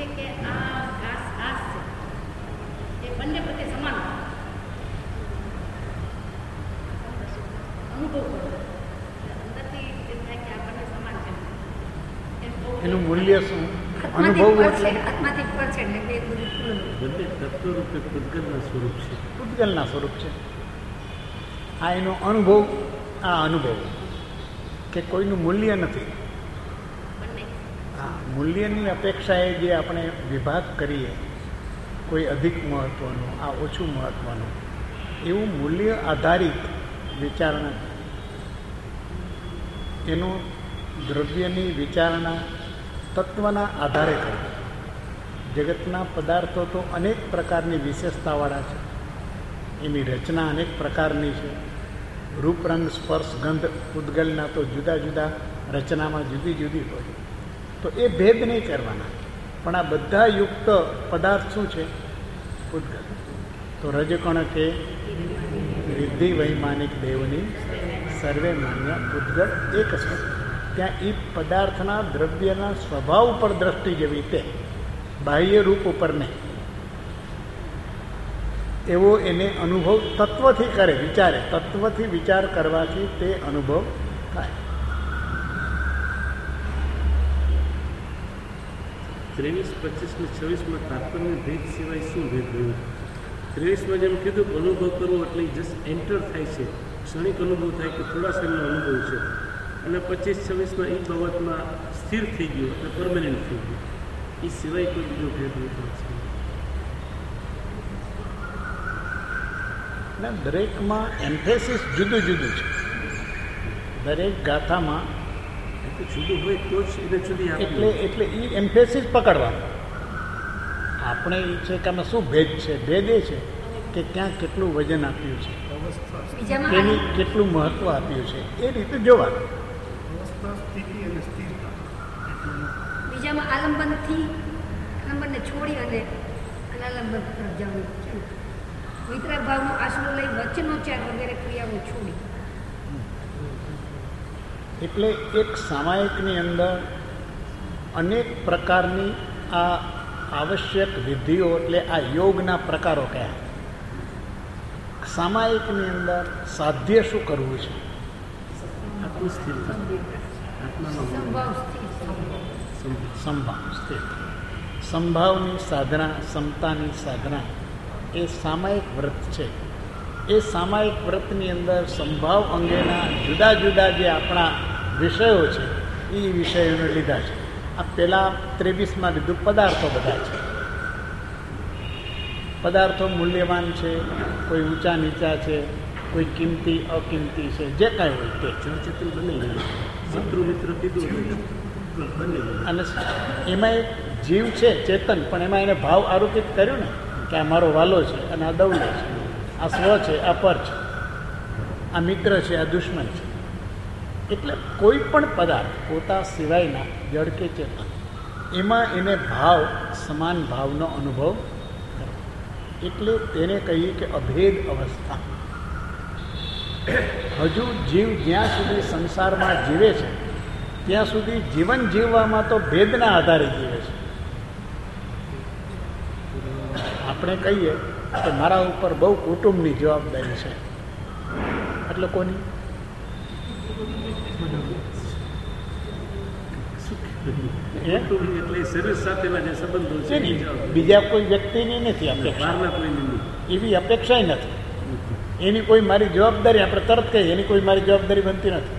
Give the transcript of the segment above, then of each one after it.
છે કે આ ઘાસ છે એ બંને પ્રત્યે સમાન અનુભવ કરો અંદરથી એમ થાય કે આ બંને સમાન છે. એનું મૂલ્ય શું? અનુભવ એટલે આત્માથી પર છે ને બે બધું બંને તત્વરૂપે પૂતગલના સ્વરૂપ છે. પૂતગલના સ્વરૂપ છે. આ એનો અનુભવ, આ અનુભવ કે કોઈનું મૂલ્ય નથી. હા, મૂલ્યની અપેક્ષાએ જે આપણે વિભાગ કરીએ, કોઈ અધિક મહત્ત્વનું, આ ઓછું મહત્ત્વનું, એવું મૂલ્ય આધારિત વિચારણા, એનું દ્રવ્યની વિચારણા તત્વના આધારે કરવી. જગતના પદાર્થો તો અનેક પ્રકારની વિશેષતાવાળા છે, એની રચના અનેક પ્રકારની છે. રૂપ, રંગ, સ્પર્શ, ગંધ પૂતગલના તો જુદા જુદા રચનામાં જુદી જુદી હોય, તો એ ભેદ નહીં કરવાના. પણ આ બધા યુક્ત પદાર્થ શું છે? પૂતગલ. તો રજકણ કે રિદ્ધિ વૈમાનિક દેવની સર્વે માન્ય પૂતગલ એક છે. ત્યાં એ પદાર્થના દ્રવ્યના સ્વભાવ ઉપર દ્રષ્ટિ જેવી, તે બાહ્ય રૂપ ઉપર નહીં. એવો એને અનુભવ તત્વથી કરે, વિચારે. તત્વથી વિચાર કરવાથી તે અનુભવ થાય. 23, 25 ને 26 તાત્પર્ય ભેદ સિવાય શું ભેદ રહ્યું? 23 જેમ કીધું કે અનુભવ કરવો એટલે જસ્ટ એન્ટર થાય છે, ક્ષણિક અનુભવ થાય કે થોડા સમયનો અનુભવ છે. અને 25, 26 એ બાબતમાં સ્થિર થઈ ગયું એટલે પરમેનન્ટ થઈ ગયું. એ સિવાય કોઈ બીજો ભેદ હોતો છે ને? દરેકમાં એમ્ફેસિસ જુદું જુદું છે. દરેક ગાથામાં જુદું હોય તો જ એને જુદી એટલે એ એમ્ફેસિસ પકડવાનું. આપણે એ છે કે આમાં શું ભેદ છે? ભેદ એ છે કે ક્યાં કેટલું વજન આપ્યું છે, એની કેટલું મહત્વ આપ્યું છે, એ રીતે જોવાનું. બીજામાં આલંબનથી આલંબનને છોડી અને અનાલંબન તરફ જવાનું છે. વિતરાગ ભાવનો આશરો લઈ વચનોચ્ચાર વગેરે ક્રિયાઓ છોડી. એટલે એક સામાયિકની અંદર અનેક પ્રકારની આ આવશ્યક વિધિઓ, એટલે આ યોગના પ્રકારો કયા. સામાયિકની અંદર સાધ્ય શું કરવું છે? સંભાવ સ્થિર. સંભાવની સાધના, સમતાની સાધના એ સામાયિક વ્રત છે. એ સામાયિક વ્રતની અંદર સંભાવ અંગેના જુદા જુદા જે આપણા વિષયો છે એ વિષયોને લીધા છે. આ પહેલાં 23માં લીધું પદાર્થો બધા છે. પદાર્થો મૂલ્યવાન છે, કોઈ ઊંચા નીચા છે, કોઈ કિંમતી અકિંમતી છે, જે કાંઈ હોય તે ચેતન બની ગયું. શત્રુ મિત્ર કીધું અને એમાં એક જીવ છે ચેતન, પણ એમાં એને ભાવ આરોપિત કર્યો ને કે આ મારો વાલો છે અને આ દવલો છે, આ સ્વ છે, આ પર છે, આ મિત્ર છે, આ દુશ્મન છે. એટલે કોઈ પણ પદાર્થ પોતા સિવાયના જળ કે ચેતન, એમાં એને ભાવ, સમાન ભાવનો અનુભવ કરવો. એટલે તેને કહીએ કે અભેદ અવસ્થા. હજુ જીવ જ્યાં સુધી સંસારમાં જીવે છે ત્યાં સુધી જીવન જીવવામાં તો ભેદના આધારે જીવે છે. આપણે કહીએ કે મારા ઉપર બહુ કુટુંબની જવાબદારી છે, એટલે કોની? એટલે શરીર સાથેના જે સંબંધો છે બીજા કોઈ વ્યક્તિની નથી અપેક્ષા, એવી અપેક્ષા નથી. એની કોઈ મારી જવાબદારી, આપણે તરત કહીએ એની કોઈ મારી જવાબદારી બનતી નથી.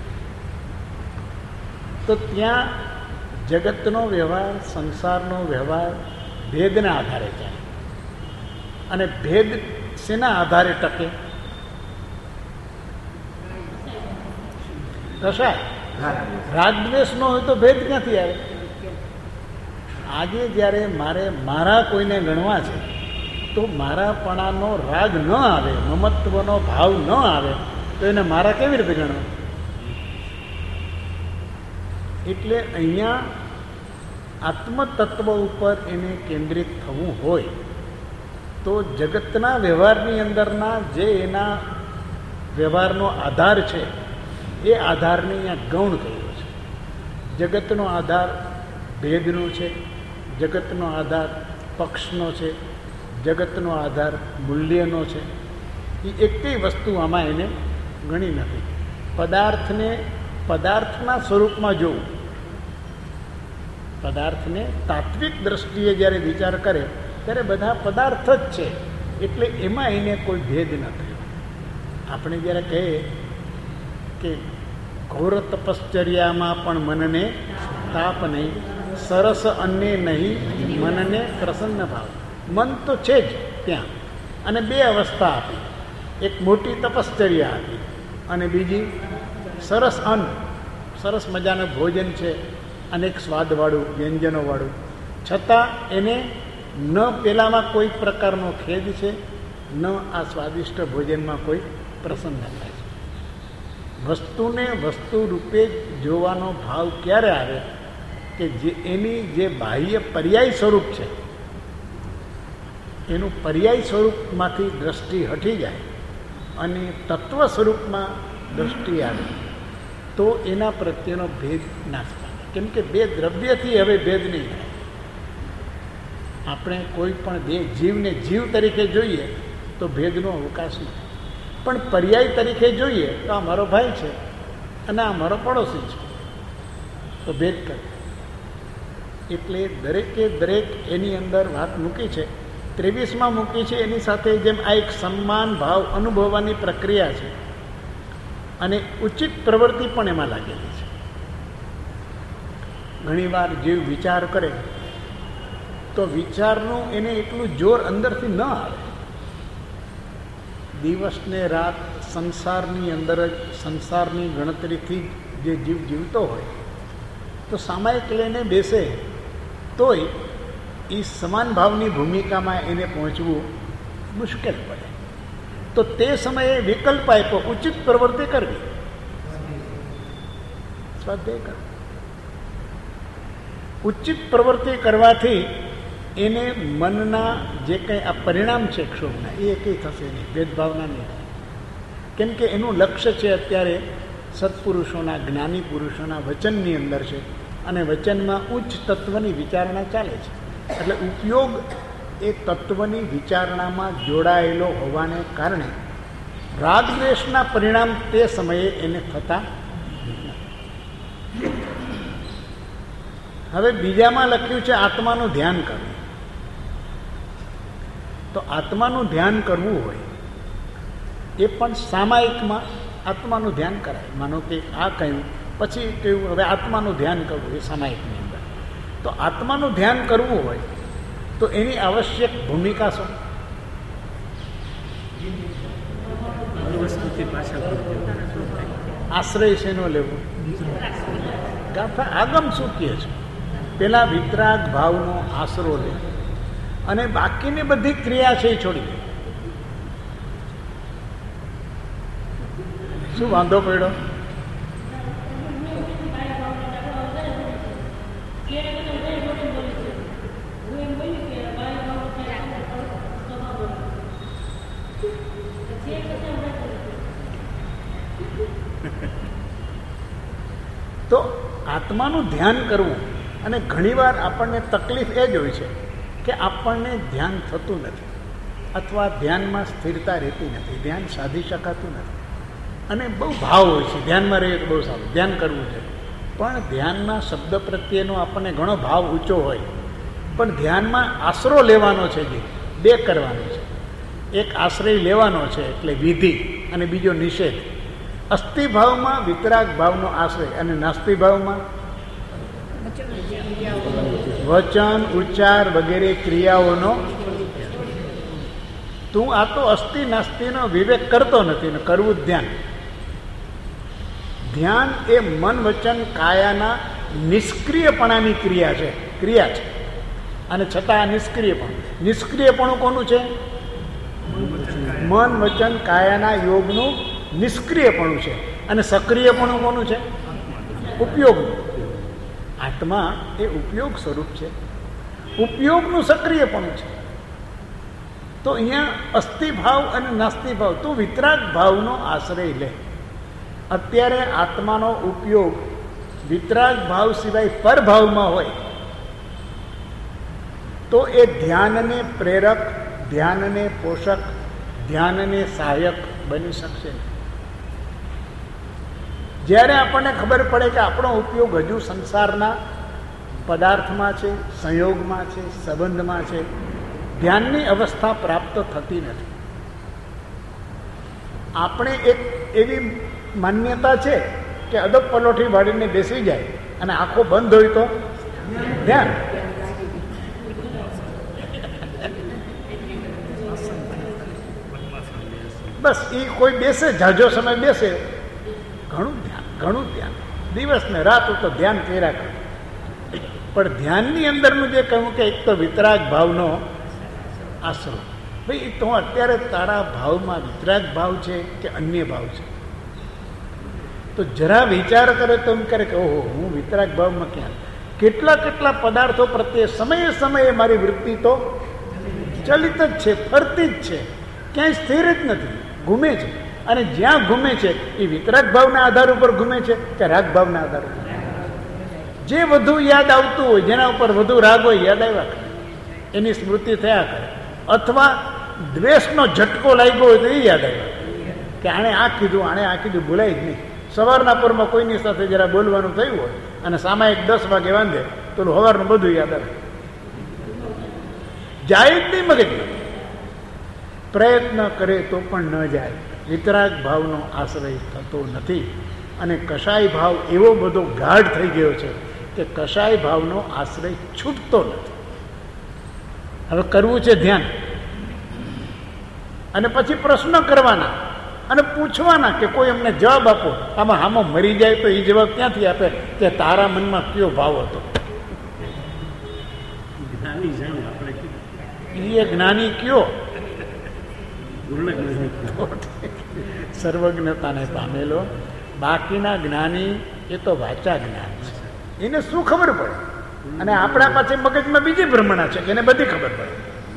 તો ત્યાં જગતનો વ્યવહાર, સંસારનો વ્યવહાર ભેદના આધારે ચાલે. અને ભેદ શેના આધારે ટકે? કશા રાગદ્વેષ ન હોય તો ભેદ ક્યાંથી આવે? આજે જ્યારે મારે મારા કોઈને ગણવા છે તો મારાપણાનો રાગ ન આવે, મમત્વનો ભાવ ન આવે તો એને મારા કેવી રીતે ગણવા? એટલે અહીંયા આત્મતત્વ ઉપર એને કેન્દ્રિત થવું હોય તો જગતના વ્યવહારની અંદરના જે એના વ્યવહારનો આધાર છે એ આધારને અહીંયા ગૌણ કર્યો છે. જગતનો આધાર ભેદનો છે, જગતનો આધાર પક્ષનો છે, જગતનો આધાર મૂલ્યનો છે. એ એકેય વસ્તુ આમાં એને ગણી નથી. પદાર્થને પદાર્થના સ્વરૂપમાં જોવું, પદાર્થને તાત્વિક દ્રષ્ટિએ જ્યારે વિચાર કરે ત્યારે બધા પદાર્થ જ છે, એટલે એમાં એને કોઈ ભેદ નથી. આપણે જ્યારે કહીએ કે ઘોર તપશ્ચર્યામાં પણ મનને તાપ નહીં, સરસ અન્ને નહીં મનને પ્રસન્ન ભાવ. મન તો છે જ ત્યાં, અને બે અવસ્થા આપી, એક મોટી તપશ્ચર્યા આપી અને બીજી સરસ અન્ન, સરસ મજાનું ભોજન છે, અનેક સ્વાદવાળું વ્યંજનોવાળું, છતાં એને ન પેલામાં કોઈ પ્રકારનો ખેદ છે, ન આ સ્વાદિષ્ટ ભોજનમાં કોઈ પ્રસન્નતા છે. વસ્તુને વસ્તુ રૂપે જોવાનો ભાવ ક્યારે આવે કે જે એની જે બાહ્ય પર્યાય સ્વરૂપ છે એનું પર્યાય સ્વરૂપમાંથી દ્રષ્ટિ હટી જાય અને તત્વ સ્વરૂપમાં દ્રષ્ટિ આવે તો એના પ્રત્યેનો ભેદ નાશ પામે. કેમ કે બે દ્રવ્યથી હવે ભેદ નહીં થાય. આપણે કોઈ પણ બે જીવને જીવ તરીકે જોઈએ તો ભેદનો અવકાશ નથી, પણ પર્યાય તરીકે જોઈએ તો આ મારો ભાઈ છે અને આ મારો પડોશી છે તો ભેદ કરે. એટલે દરેકે દરેક એની અંદર વાત મૂકી છે, 23માં મૂકી છે. એની સાથે જેમ આ એક સન્માન ભાવ અનુભવવાની પ્રક્રિયા છે અને ઉચિત પ્રવૃત્તિ પણ એમાં લાગેલી છે. ઘણીવાર જીવ વિચાર કરે તો વિચારનું એને એટલું જોર અંદરથી ન આવે. દિવસને રાત સંસારની અંદર જ સંસારની ગણતરીથી જે જીવ જીવતો હોય તો સામાયિક લઈને બેસે તોય એ સમાન ભાવની ભૂમિકામાં એને પહોંચવું મુશ્કેલ પડે. તો તે સમયે વિકલ્પ આપ્યો, ઉચિત પ્રવૃત્તિ કરવી, સ્વાધ્યાય કરવી. ઉચિત પ્રવૃત્તિ કરવાથી એને મનના જે કંઈ આ પરિણામ છે ક્ષોભના એ કંઈ થશે નહીં, ભેદભાવના નહીં. કેમ કે એનું લક્ષ્ય છે અત્યારે સત્પુરુષોના જ્ઞાની પુરુષોના વચનની અંદર છે અને વચનમાં ઉચ્ચ તત્વની વિચારણા ચાલે છે. એટલે ઉપયોગ એ તત્વની વિચારણામાં જોડાયેલો હોવાને કારણે રાગદ્વેષના પરિણામ તે સમયે એને થતા નથી. હવે બીજામાં લખ્યું છે આત્માનું ધ્યાન કરવું. તો આત્માનું ધ્યાન કરવું હોય એ પણ સામાયિકમાં આત્માનું ધ્યાન કરાય. માનો કે આ કહ્યું પછી કહ્યું હવે આત્માનું ધ્યાન કરવું એ સામાયિકની અંદર. તો આત્માનું ધ્યાન કરવું હોય તો એની આવશ્યક ભૂમિકા શું? આશ્રય શેનો લેવો? ગાથા આગમ શું કહે છે? પેલા વિતરાગ ભાવનો આશરો લે અને બાકીની બધી ક્રિયા છે એ છોડી દે. શું વાંધો પડ્યો? તો આત્માનું ધ્યાન કરવું, અને ઘણીવાર આપણને તકલીફ એ જ હોય છે કે આપણને ધ્યાન થતું નથી અથવા ધ્યાનમાં સ્થિરતા રહેતી નથી, ધ્યાન સાધી શકાતું નથી. અને બહુ ભાવ હોય છે, ધ્યાનમાં રહીએ તો બહુ સારું, ધ્યાન કરવું છે. પણ ધ્યાનના શબ્દ પ્રત્યેનો આપણને ઘણો ભાવ ઊંચો હોય, પણ ધ્યાનમાં આશરો લેવાનો છે, જે બે કરવાનો છે. એક આશ્રય લેવાનો છે એટલે વિધિ, અને બીજો નિષેધ. અસ્થિ ભાવમાં વિતરાગ ભાવનો આશ્રય અને નાસ્તિ ભાવમાં વચન ઉચ્ચાર વગેરે ક્રિયાઓનો. તું આ તો અસ્થિ નાસ્તિનો વિવેક કરતો નથી ને કરવું જ ધ્યાન. ધ્યાન એ મન વચન કાયાના નિષ્ક્રિયપણાની ક્રિયા છે અને છતાં આ નિષ્ક્રિયપણું કોનું છે? મન વચન કાયાના યોગનું નિષ્ક્રિયપણું છે. અને સક્રિયપણું કોનું છે? ઉપયોગનું. આત્મા એ ઉપયોગ સ્વરૂપ છે, ઉપયોગનું સક્રિયપણું છે. તો અહીંયા અસ્થિ ભાવ અને નાસ્તિ ભાવ, તું વિતરાગ ભાવનો આશ્રય લે. અત્યારે આત્માનો ઉપયોગ વિતરાગ ભાવ સિવાય પરભાવમાં હોય તો એ ધ્યાનને પ્રેરક, ધ્યાનને પોષક, ધ્યાનને સહાયક બની શકશે. જ્યારે આપણને ખબર પડે કે આપણો ઉપયોગ હજુ સંસારના પદાર્થમાં છે, સંયોગમાં છે, સંબંધમાં છે, ધ્યાનની અવસ્થા પ્રાપ્ત થતી નથી. આપણે એક એવી માન્યતા છે કે અદબ પલોઠી વાળીને બેસી જાય અને આંખો બંધ હોય તો ધ્યાન. બસ એ કોઈ બેસે, ઝાઝો સમય બેસે, ઘણું ધ્યાન, દિવસ ને રાત તો ધ્યાન કર્યા કરે. પણ ધ્યાનની અંદરનું જે કહ્યું કે એક તો વિતરાગ ભાવનો આશરો. ભાઈ તો અત્યારે તારા ભાવમાં વિતરાગ ભાવ છે કે અન્ય ભાવ છે? તો જરા વિચાર કરે તો એમ કરે કે ઓહો, હું વિતરાગ ભાવમાં ક્યાં? કેટલા પદાર્થો પ્રત્યે સમયે સમયે મારી વૃત્તિ તો ચલિત જ છે, ફરતી જ છે, ક્યાંય સ્થિર જ નથી, ઘૂમે છે. અને જ્યાં ઘૂમે છે એ વિતરાગ ભાવના આધાર ઉપર ઘૂમે છે કે રાગ ભાવના આધાર ઉપર? જે વધુ યાદ આવતું હોય, જેના ઉપર વધુ રાગ હોય, યાદ આવ્યા કરે, એની સ્મૃતિ થયા કરે. અથવા દ્વેષનો ઝટકો લાગ્યો હોય તો એ યાદ આવ્યા કે આણે આ કીધું, ભૂલાય જ નહીં. સવારના પરમાં કોઈની સાથે જરા બોલવાનું થયું હોય અને સામાયિક 10 વાગે વાંધે તો સવારનું બધું યાદ આવે, જાય જ નહીં મગજમાં. પ્રયત્ન કરે તો પણ ન જાય. વિતરાગ ભાવનો આશ્રય થતો નથી. અને કષાય ભાવ એવો બધો ગાઢ થઈ ગયો છે કે કષાય ભાવનો આશ્રય છૂટતો નથી. હવે કરવું છે ધ્યાન, અને પછી પ્રશ્ન કરવાના અને પૂછવાના કે કોઈ અમને જવાબ આપો. આમાં મરી જાય તો એ જવાબ ક્યાંથી આપે કે તારા મનમાં કયો ભાવ હતો? એ જ્ઞાની કયો? સર્વજ્ઞતાને પામેલો. બાકીના જ્ઞાની એ તો વાચા જ્ઞાન છે, એને શું ખબર પડે? અને આપણા પાસે મગજમાં બીજી ભ્રમણા છે કે એને બધી ખબર પડે.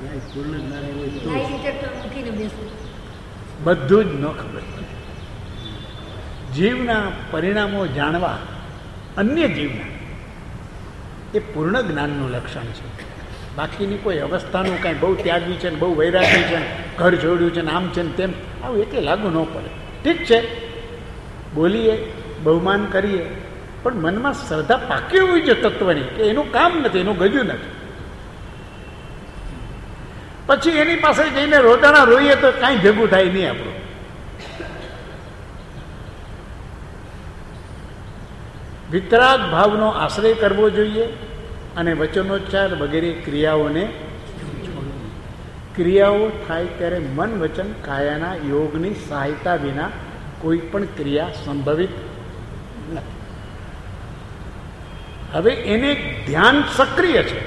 બધું જ ન ખબર પડે. જીવના પરિણામો જાણવા, અન્ય જીવના, એ પૂર્ણ જ્ઞાનનું લક્ષણ છે. બાકીની કોઈ અવસ્થાનું કાંઈ બહુ ત્યાગી છે ને બહુ વૈરાગી છે ને ઘર છોડ્યું છે ને આમ છે ને તેમ, આવું એકે લાગુ ન પડે. ઠીક છે, બોલીએ, બહુમાન કરીએ, પણ મનમાં શ્રદ્ધા પાકી હોવી છે તત્વની કે એનું કામ નથી, એનું ગજું નથી. પછી એની પાસે જઈને રોતાણા રોઈએ તો કાંઈ ભેગું થાય નહીં આપણું. વિતરાગ ભાવનો આશ્રય કરવો જોઈએ અને વચનોચ્ચાર વગેરે ક્રિયાઓને છોડવી. ક્રિયાઓ થાય ત્યારે મન, વચન, કાયાના યોગની સહાયતા વિના કોઈ પણ ક્રિયા સંભવિત નથી. હવે એને ધ્યાન સક્રિય છે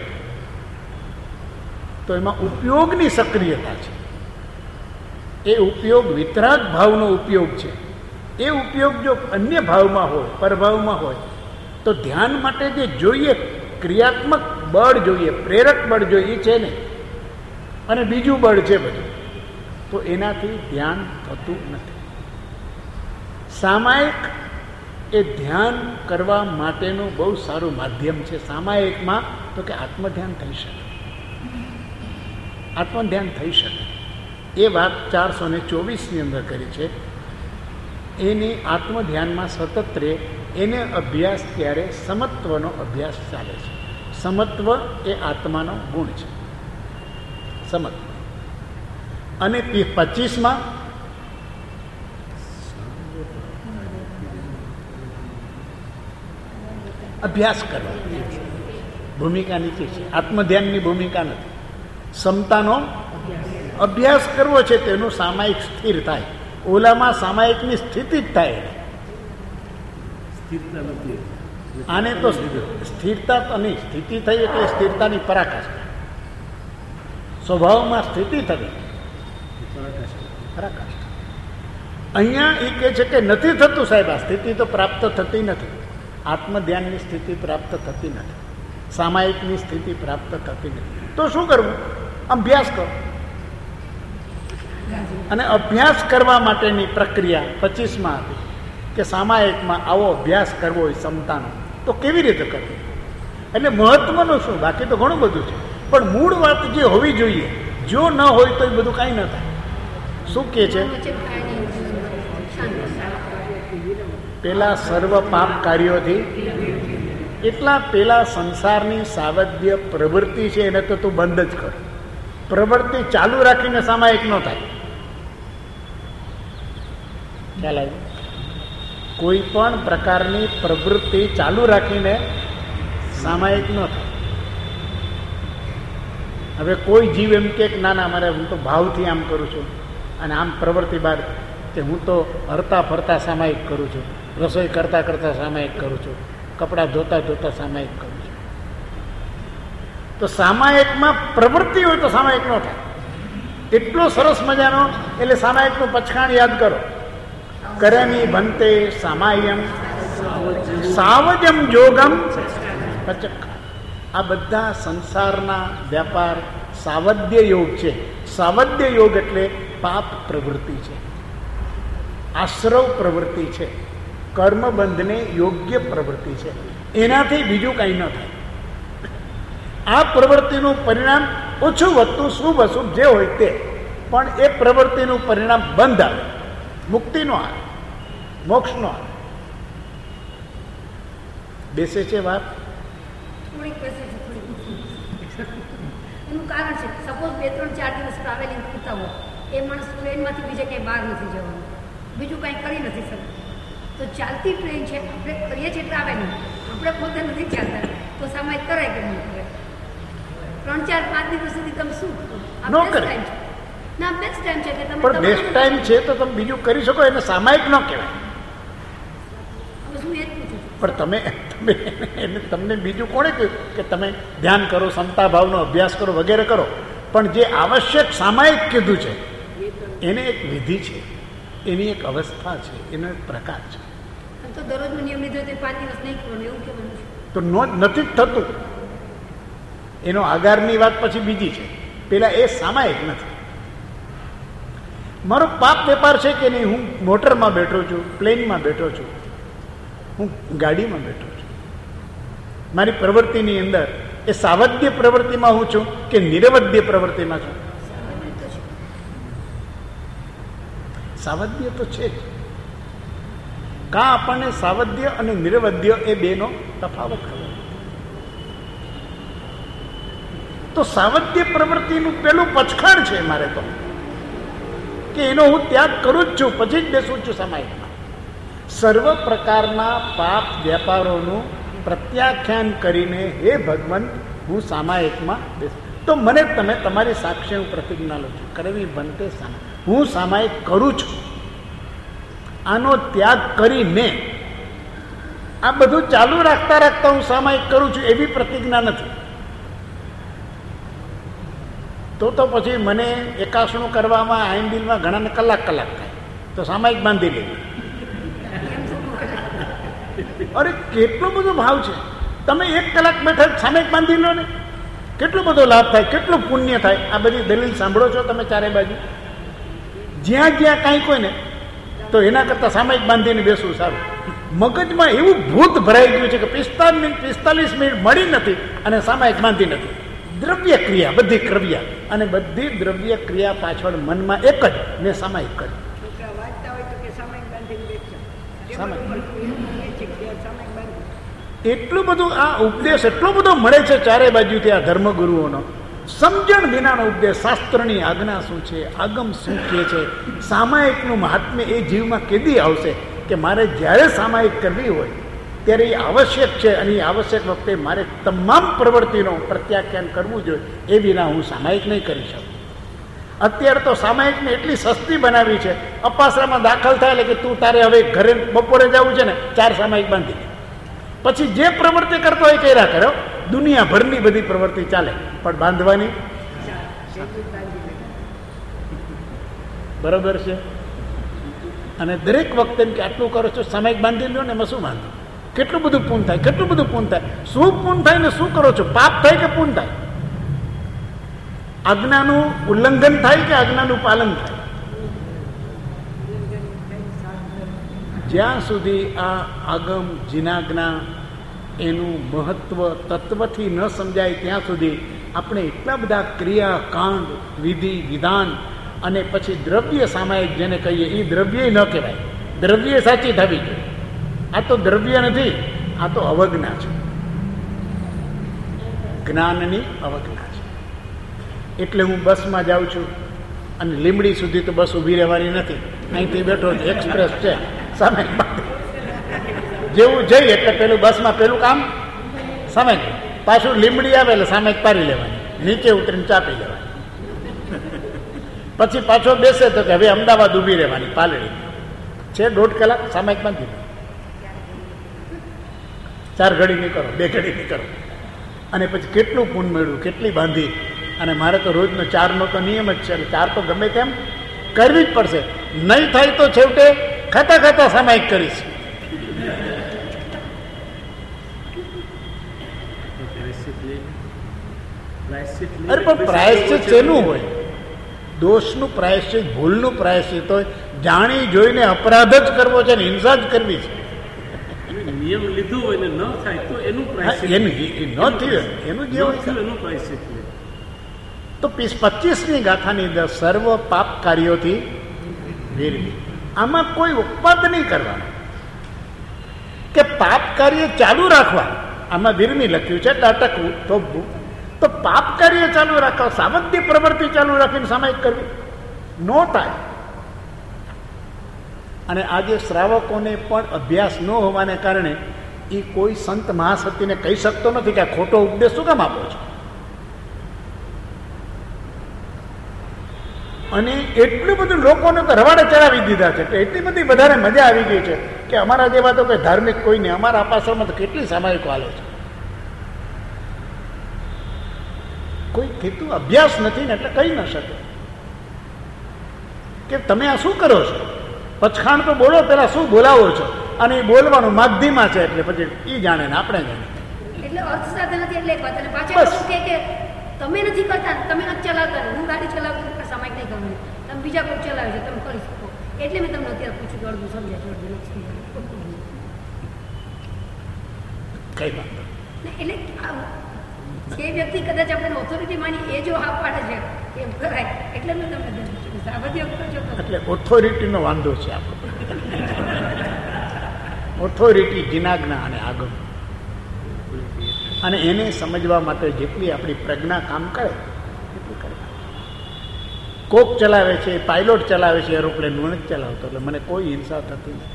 તો એમાં ઉપયોગની સક્રિયતા છે. એ ઉપયોગ વિતરાગ ભાવનો ઉપયોગ છે. એ ઉપયોગ જો અન્ય ભાવમાં હોય, પરભાવમાં હોય, તો ધ્યાન માટે જે જોઈએ ક્રિયાત્મક બળ જોઈએ, પ્રેરક બળ જોઈએ છે ને, અને બીજું બળ છે બધું, તો એનાથી ધ્યાન થતું નથી. સામાયિક એ ધ્યાન કરવા માટેનું બહુ સારું માધ્યમ છે. સામાયિકમાં તો કે આત્મધ્યાન થઈ શકે, આત્મધ્યાન થઈ શકે. એ વાત 424ની અંદર કરી છે. એની આત્મધ્યાનમાં સતત રહે, એને અભ્યાસ ત્યારે સમત્વનો અભ્યાસ ચાલે છે. સમત્વ એ આત્માનો ગુણ છે, સમત્વ. અને 25માં અભ્યાસ કરવો. ભૂમિકા નીચે છે, આત્મધ્યાનની ભૂમિકા નથી. સમતાનો અભ્યાસ કરવો છે, તેનું સામાયિક સ્થિર થાય. ઓલામાં સામાયિકની સ્થિતિ જ થાય, આને તો સ્થિરતા તો નહીં. સ્થિતિ થઈ એટલે સ્થિરતાની પરાકાષ્ઠા. સ્વભાવમાં સ્થિતિ થવી, પરાકાષ્ઠા. અહીંયા એ કહે છે કે નથી થતું સાહેબ, આ સ્થિતિ તો પ્રાપ્ત થતી નથી. આત્મધ્યાનની સ્થિતિ પ્રાપ્ત થતી નથી, સામાયિકની સ્થિતિ પ્રાપ્ત થતી નથી. તો શું કરવું? અભ્યાસ કરો. અને અભ્યાસ કરવા માટેની પ્રક્રિયા 25માં હતી કે સામાયિકમાં આવો અભ્યાસ કરવો હોય સમતાનો, તો કેવી રીતે કરવો? એટલે મહત્વનું શું? બાકી તો ઘણું બધું છે, પણ મૂળ વાત જે હોવી જોઈએ, જો ન હોય તો એ બધું કાંઈ ન થાય. શું કહે છે? પેલા સર્વ પાપ કાર્યોથી, એટલા પેલા સંસારની સાવધ્ય પ્રવૃત્તિ છે એને તો તું બંધ જ કર. પ્રવૃત્તિ ચાલુ રાખીને સામાયિક ન થાય. ખ્યાલ આવ્યો? કોઈ પણ પ્રકારની પ્રવૃત્તિ ચાલુ રાખીને સામાયિક ન થાય. હવે કોઈ જીવ એમ કે ના ના મારે હું તો ભાવથી આમ કરું છું અને આમ પ્રવૃત્તિ બાદ કે હું તો હરતા ફરતા સામાયિક કરું છું, રસોઈ કરતાં કરતાં સામાયિક કરું છું, કપડાં ધોતા ધોતા સામાયિક કરું છું. તો સામાયિકમાં પ્રવૃત્તિ હોય તો સામાયિક ન થાય. એટલો સરસ મજાનો, એટલે સામાયિકનું પચખાણ યાદ કરો. કરમી ભંતે સામાયમ સાવજમ જોગમ પચક. આ બધા સંસારના વ્યાપાર સાવધ્ય યોગ છે. સાવધ્ય યોગ એટલે પાપ પ્રવૃત્તિ છે, આશ્રવ પ્રવૃત્તિ છે, કર્મબંધને યોગ્ય પ્રવૃત્તિ છે. એનાથી બીજું કંઈ ન થાય. આ પ્રવૃત્તિનું પરિણામ ઓછું વધતું શુભ અશુભ જે હોય તે, પણ એ પ્રવૃત્તિનું પરિણામ બંધ આવે, મુક્તિનો આવે, મોક્ષનો આવે. બેસે છે વાત? એનું કારણ છે, સપોઝ 2-3-4 દિવસ ટ્રાવેલિંગ કરતા હોય, એ માણસ ટ્રેનમાંથી બીજે ક્યાંય બહાર નથી જવાનું, બીજું કાંઈ કરી નથી શકતું. તો ચાલતી ટ્રેન છે, આપણે કરીએ છીએ ટ્રાવેલિંગ, આપણે પોતે નથી ચાલતા, તો સામાયિક કરાય કે નહીં કરે? 3-4-5 દિવસ સુધી તમે શું નો કરે? ના, બેસ્ટ ટાઈમ છે કે તમે, પણ બેસ્ટ ટાઈમ છે તો તમે બીજું કરી શકો, એને સામાયિક ન કહેવાય. હવે શું એ જ પૂછું છું. પણ તમને બીજું કોણે કહ્યું કે તમે ધ્યાન કરો, ક્ષમતા ભાવનો અભ્યાસ કરો, વગેરે કરો? પણ જે આવશ્યક સામાયિક કીધું છે એને એક વિધિ છે, એની એક અવસ્થા છે, એનો એક પ્રકાર છે. તો દરરોજનો નિયમ લીધો તો 5 દિવસ નહીં કરવાનું એવું કહેવાનું છે? તો નથી જ થતું. એનો આગારની વાત પછી બીજી છે, પેલા એ સામાયિક નથી. મારો પાપ વેપાર છે કે નહીં? હું મોટરમાં બેઠો છું, પ્લેનમાં બેઠો છું, હું ગાડીમાં બેઠો છું, મારી પ્રવૃત્તિની અંદર એ સાવધ્ય પ્રવૃત્તિમાં હું છું કે નિરવધ્ય પ્રવૃત્તિમાં છું? સાવધ્ય તો છે જ. કાં આપણને સાવધ્ય અને નિરવધ્ય એ બેનો તફાવત ખબર. તો સાવધ્ય પ્રવૃત્તિનું પેલું પચખાણ છે મારે તો, કે એનો હું ત્યાગ કરું જ છું, પછી જ બેસું છું સામાયિકમાં. સર્વ પ્રકારના પાપ વ્યાપારોનું પ્રત્યાખ્યાન કરીને હે ભગવાન હું સામાયિકમાં બેસું. તો મને તમે તમારી સાક્ષી હું પ્રતિજ્ઞા લઉં છું, કરવી બનતે સામાયિક, હું સામાયિક કરું છું. આનો ત્યાગ કરીને આ બધું ચાલુ રાખતા રાખતા હું સામાયિક કરું છું એવી પ્રતિજ્ઞા નથી. તો પછી મને એકાસણું કરવામાં આઈનબિલમાં ઘણાને કલાક થાય, તો સામાયિક બાંધી લે. અરે કેટલો બધો ભાવ છે. તમે 1 કલાક બેઠા સામાયિક બાંધી લો ને, કેટલો બધો લાભ થાય, કેટલું પુણ્ય થાય. આ બધી દલીલ સાંભળો છો તમે ચારે બાજુ? જ્યાં જ્યાં કાંઈ કોઈ ને તો એના કરતાં સામાયિક બાંધીને બેસવું સારું. મગજમાં એવું ભૂત ભરાઈ ગયું છે કે 45 મિનિટ મળી નથી અને સામાયિક બાંધી નથી. દ્રવ્ય ક્રિયા, બધી ક્રિયા, અને બધી દ્રવ્ય ક્રિયા પાછળ મનમાં એક જ, મેં સામાયિક કર્યું. એટલું બધું આ ઉપદેશ એટલો બધો મળે છે ચારે બાજુથી આ ધર્મગુરુઓનો. સમજણ વિનાનો ઉપદેશ, શાસ્ત્રની આજ્ઞા શું છે, આગમ શું કહે છે, સામાયિકનું મહાત્મ્ય એ જીવમાં કેદી આવશે કે મારે જ્યારે સામાયિક કરવી હોય ત્યારે એ આવશ્યક છે, અને એ આવશ્યક વખતે મારે તમામ પ્રવૃત્તિનો પ્રત્યાખ્યાન કરવું જોઈએ. એ વિના હું સામાયિક નહીં કરી શકું. અત્યારે તો સામાયિકને એટલી સસ્તી બનાવી છે, અપાસરામાં દાખલ થાય એટલે કે તું તારે હવે ઘરે બપોરે જવું છે ને 4 સામાયિક બાંધી દે, પછી જે પ્રવૃત્તિ કરતો હોય કર્યા કરો. દુનિયાભરની બધી પ્રવૃત્તિ ચાલે, પણ બાંધવાની બરોબર છે. અને દરેક વખતે કે આટલું કરો છો સામાયિક બાંધી લો ને, એમાં શું બાંધો? કેટલું બધું પૂન થાય, કેટલું બધું પૂન થાય. શું પૂન થાય ને શું કરો છો? પાપ થાય કે પૂન થાય? આજ્ઞાનું ઉલ્લંઘન થાય કે આજ્ઞાનું પાલન થાય? જ્યાં સુધી આ આગમ જીનાજ્ઞા એનું મહત્વ તત્વથી ન સમજાય ત્યાં સુધી આપણે એટલા બધા ક્રિયા, કાંડ, વિધિ, વિધાન અને પછી દ્રવ્ય સામાયિક જેને કહીએ એ દ્રવ્ય ન કહેવાય. દ્રવ્ય સાચી થવી જોઈએ. આ તો દ્રવ્ય નથી, આ તો અવજ્ઞા છે, જ્ઞાનની અવજ્ઞા છે. એટલે હું બસમાં જાઉં છું અને લીંબડી સુધી તો બસ ઊભી રહેવાની નથી, અહીંથી બેઠો એક્સપ્રેસ છે સામે, જેવું જઈ એટલે પેલું બસમાં પેલું કામ સામે, પાછું લીંબડી આવે એટલે સામે જ પારી લેવાની, નીચે ઉતરીને ચા પી લેવાની, પછી પાછો બેસે તો કે હવે અમદાવાદ ઊભી રહેવાની પાલડી છે, 1.5 કલાક સામે જ બાંધી 4 ઘડી નીકળો, 2 ઘડી નીકળો, અને પછી કેટલું પૂન મેળવ્યું, કેટલી બાંધી. અને મારે તો રોજનો 4નો તો નિયમ જ છે, એટલે 4 તો ગમે તેમ કરવી જ પડશે. નહીં થાય તો છેવટે ખાતા ખાતા સામાયિક કરીશ. અરે પણ પ્રાયશ્ચિત શેનું હોય? દોષનું પ્રાયશ્ચિત, ભૂલનું પ્રાયશ્ચિત હોય. જાણી જોઈને અપરાધ જ કરવો છે ને હિંસા જ કરવી છે. નિયમ લીધું હોય ને ન થાય તો એનું પ્રાયશ્ચિત, એનું જે હોય એનું પ્રાયશ્ચિત. તો 25મી ગાથાની અંદર સર્વ પાપ કાર્યોથી વિરમી. આમાં કોઈ ઉપવાદ નહીં કરવાનો કે પાપ કાર્ય ચાલુ રાખવા. આમાં વિરમી લખ્યું છે, ટાટકવું, થોભવું. તો પાપ કાર્ય ચાલુ રાખવા, સાવધ્ય પ્રવૃત્તિ ચાલુ રાખીને સામાયિક કરવી નો થાય. અને આજે શ્રાવકોને પણ અભ્યાસ ન હોવાને કારણે એ કોઈ સંત મહાસતીને કહી શકતો નથી કે આ ખોટો ઉપદેશ શું કામ આપો છો. અને એટલું બધું લોકોને તો રવાડે ચડાવી દીધા છે, એટલી બધી વધારે મજા આવી ગઈ છે કે અમારા જેવા તો કોઈ ધાર્મિક કોઈ નહીં. અમારા આપાસરમાં તો કેટલી સામાયિકો હાલે છે. કોઈ કીધું અભ્યાસ નથી ને એટલે કહી ન શકે કે તમે આ શું કરો છો. પચખાણ તો બોલો, પેલા શું બોલાવો છો, અને એ બોલવાનું માધ્યમમાં છે, એટલે પછી એ જાણે ને આપણે જાણે. એટલે અર્થ સાથે નથી. એટલે પાછળ કે તમે નથી કરતા, તમે નથી ચલાવતા, હું ગાડી ચલાવતો સામાયિક નહીં કરવાની, તમે બીજા કોઈ ચલાવે છે, તમે કરી શકો. એટલે મેં તમને અત્યારે પૂછ્યું કે અડધું સમજાય છે, અડધું નથી સમજાય. કઈ વાત એટલે જે વ્યક્તિ કદાચ આપણે ઓથોરિટી માની એ જો હા પાડે છે એમ કરાય, એટલે મેં તમને સાબદ્ય કરજો. એટલે ઓથોરિટીનો વાંધો છે આપણો. ઓથોરિટી જીનાજ્ઞા અને આગમ, અને એને સમજવા માટે જેટલી આપણી પ્રજ્ઞા કામ કરે એટલું કરે. કોક ચલાવે છે, પાયલોટ ચલાવે છે એરોપ્લેન, હું નથી ચલાવતો, એટલે મને કોઈ હિંસા થતી નથી.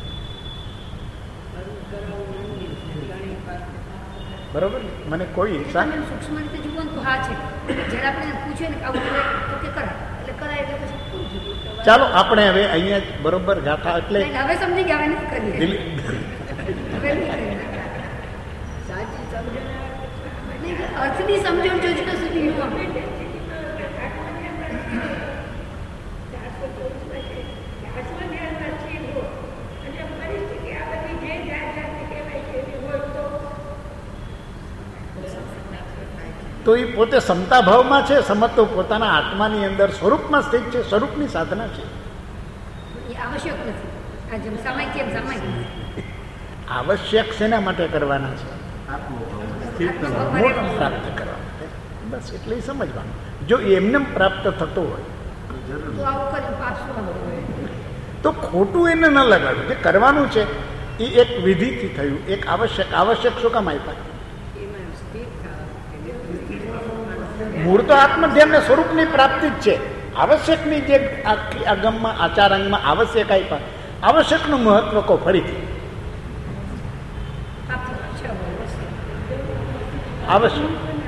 બરોબર, મને કોઈ હિંસા. સૂક્ષ્મ રીતે જુઓ તો હા છે, જ્યારે આપણે પૂછીએ ને આવું કરે તો કે કરાય, એટલે કરાય એટલે પછી ચાલો આપણે હવે અહીંયા જ બરોબર ગાથા, એટલે હવે સમજી ગયા, હવે નથી કરીએ. અર્થની સમજણ જો જ્યાં સુધી ન આવે. તો એ પોતે સમતા ભાવમાં છે, સમતો પોતાના આત્માની અંદર સ્વરૂપમાં સ્થિત છે, સ્વરૂપની સાધના છે. એ આવશ્યક નથી. આ જેમ સામાયિક એમ સામાયિક આવશ્યક શેના માટે કરવાના છે? પ્રાપ્ત કરવા માટે. બસ એટલે સમજવાનું. જો એમને પ્રાપ્ત થતો હોય તો ખોટું એને ન લગાડવું. જે કરવાનું છે એ એક વિધિથી થયું, એક આવશ્યક. આવશ્યક શું કામ આપ્યા? મૂળ તો આત્મધ્યાન સ્વરૂપની પ્રાપ્તિ જ છે. આવશ્યકની જે આખી આગમમાં આચારાંગમાં આવશ્યક આપ્યા, આવશ્યકનું મહત્વ કહો ફરીથી. આવશ્યક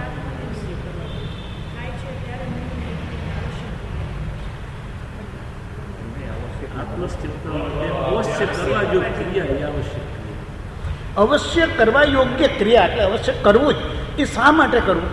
અવશ્ય કરવા યોગ્ય ક્રિયા, એટલે અવશ્ય કરવું જ. એ શા માટે કરવું?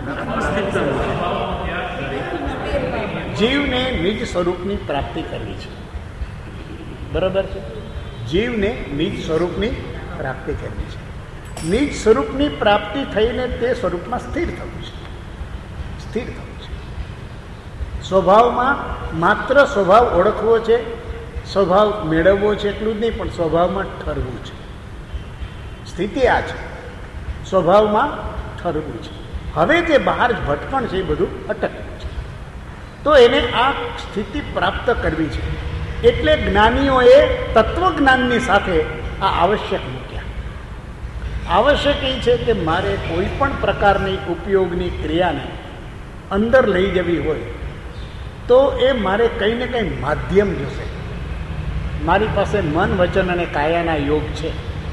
જીવને નિજ સ્વરૂપની પ્રાપ્તિ કરવી છે. બરાબર છે? જીવને નિજ સ્વરૂપની પ્રાપ્તિ કરવી છે. નિજ સ્વરૂપની પ્રાપ્તિ થઈને તે સ્વરૂપમાં સ્થિર થવું છે. સ્થિર થવું છે. સ્વભાવમાં માત્ર સ્વભાવ ઓળખવો છે, સ્વભાવ મેળવવો છે એટલું જ નહીં, પણ સ્વભાવમાં ઠરવું છે. સ્થિતિ આ છે, સ્વભાવમાં ઠરવું છે. હવે જે બહાર ભટકણ છે એ બધું અટક્યું છે. તો એને આ સ્થિતિ પ્રાપ્ત કરવી છે. એટલે જ્ઞાનીઓએ તત્વજ્ઞાનની સાથે આ આવશ્યક મૂક્યા. આવશ્યક એ છે કે મારે કોઈ પણ પ્રકારની ઉપયોગની ક્રિયાને અંદર લઈ જવી હોય તો એ મારે કંઈ ને કંઈ માધ્યમ જોશે. મારી પાસે મન, વચન અને કાયાના યોગ છે.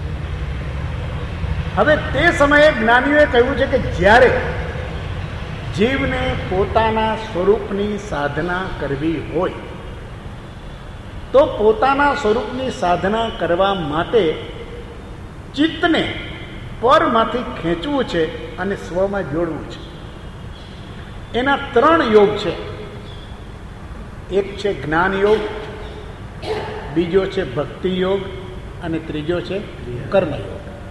હવે તે સમયે જ્ઞાનીઓએ કહ્યું છે કે જ્યારે જીવને પોતાના સ્વરૂપની સાધના કરવી હોય તો પોતાના સ્વરૂપની સાધના કરવા માટે ચિત્તને પરમાંથી ખેંચવું છે અને સ્વમાં જોડવું છે. એના 3 યોગ છે. એક છે જ્ઞાન યોગ, બીજો છે ભક્તિ યોગ અને ત્રીજો છે કર્મયોગ.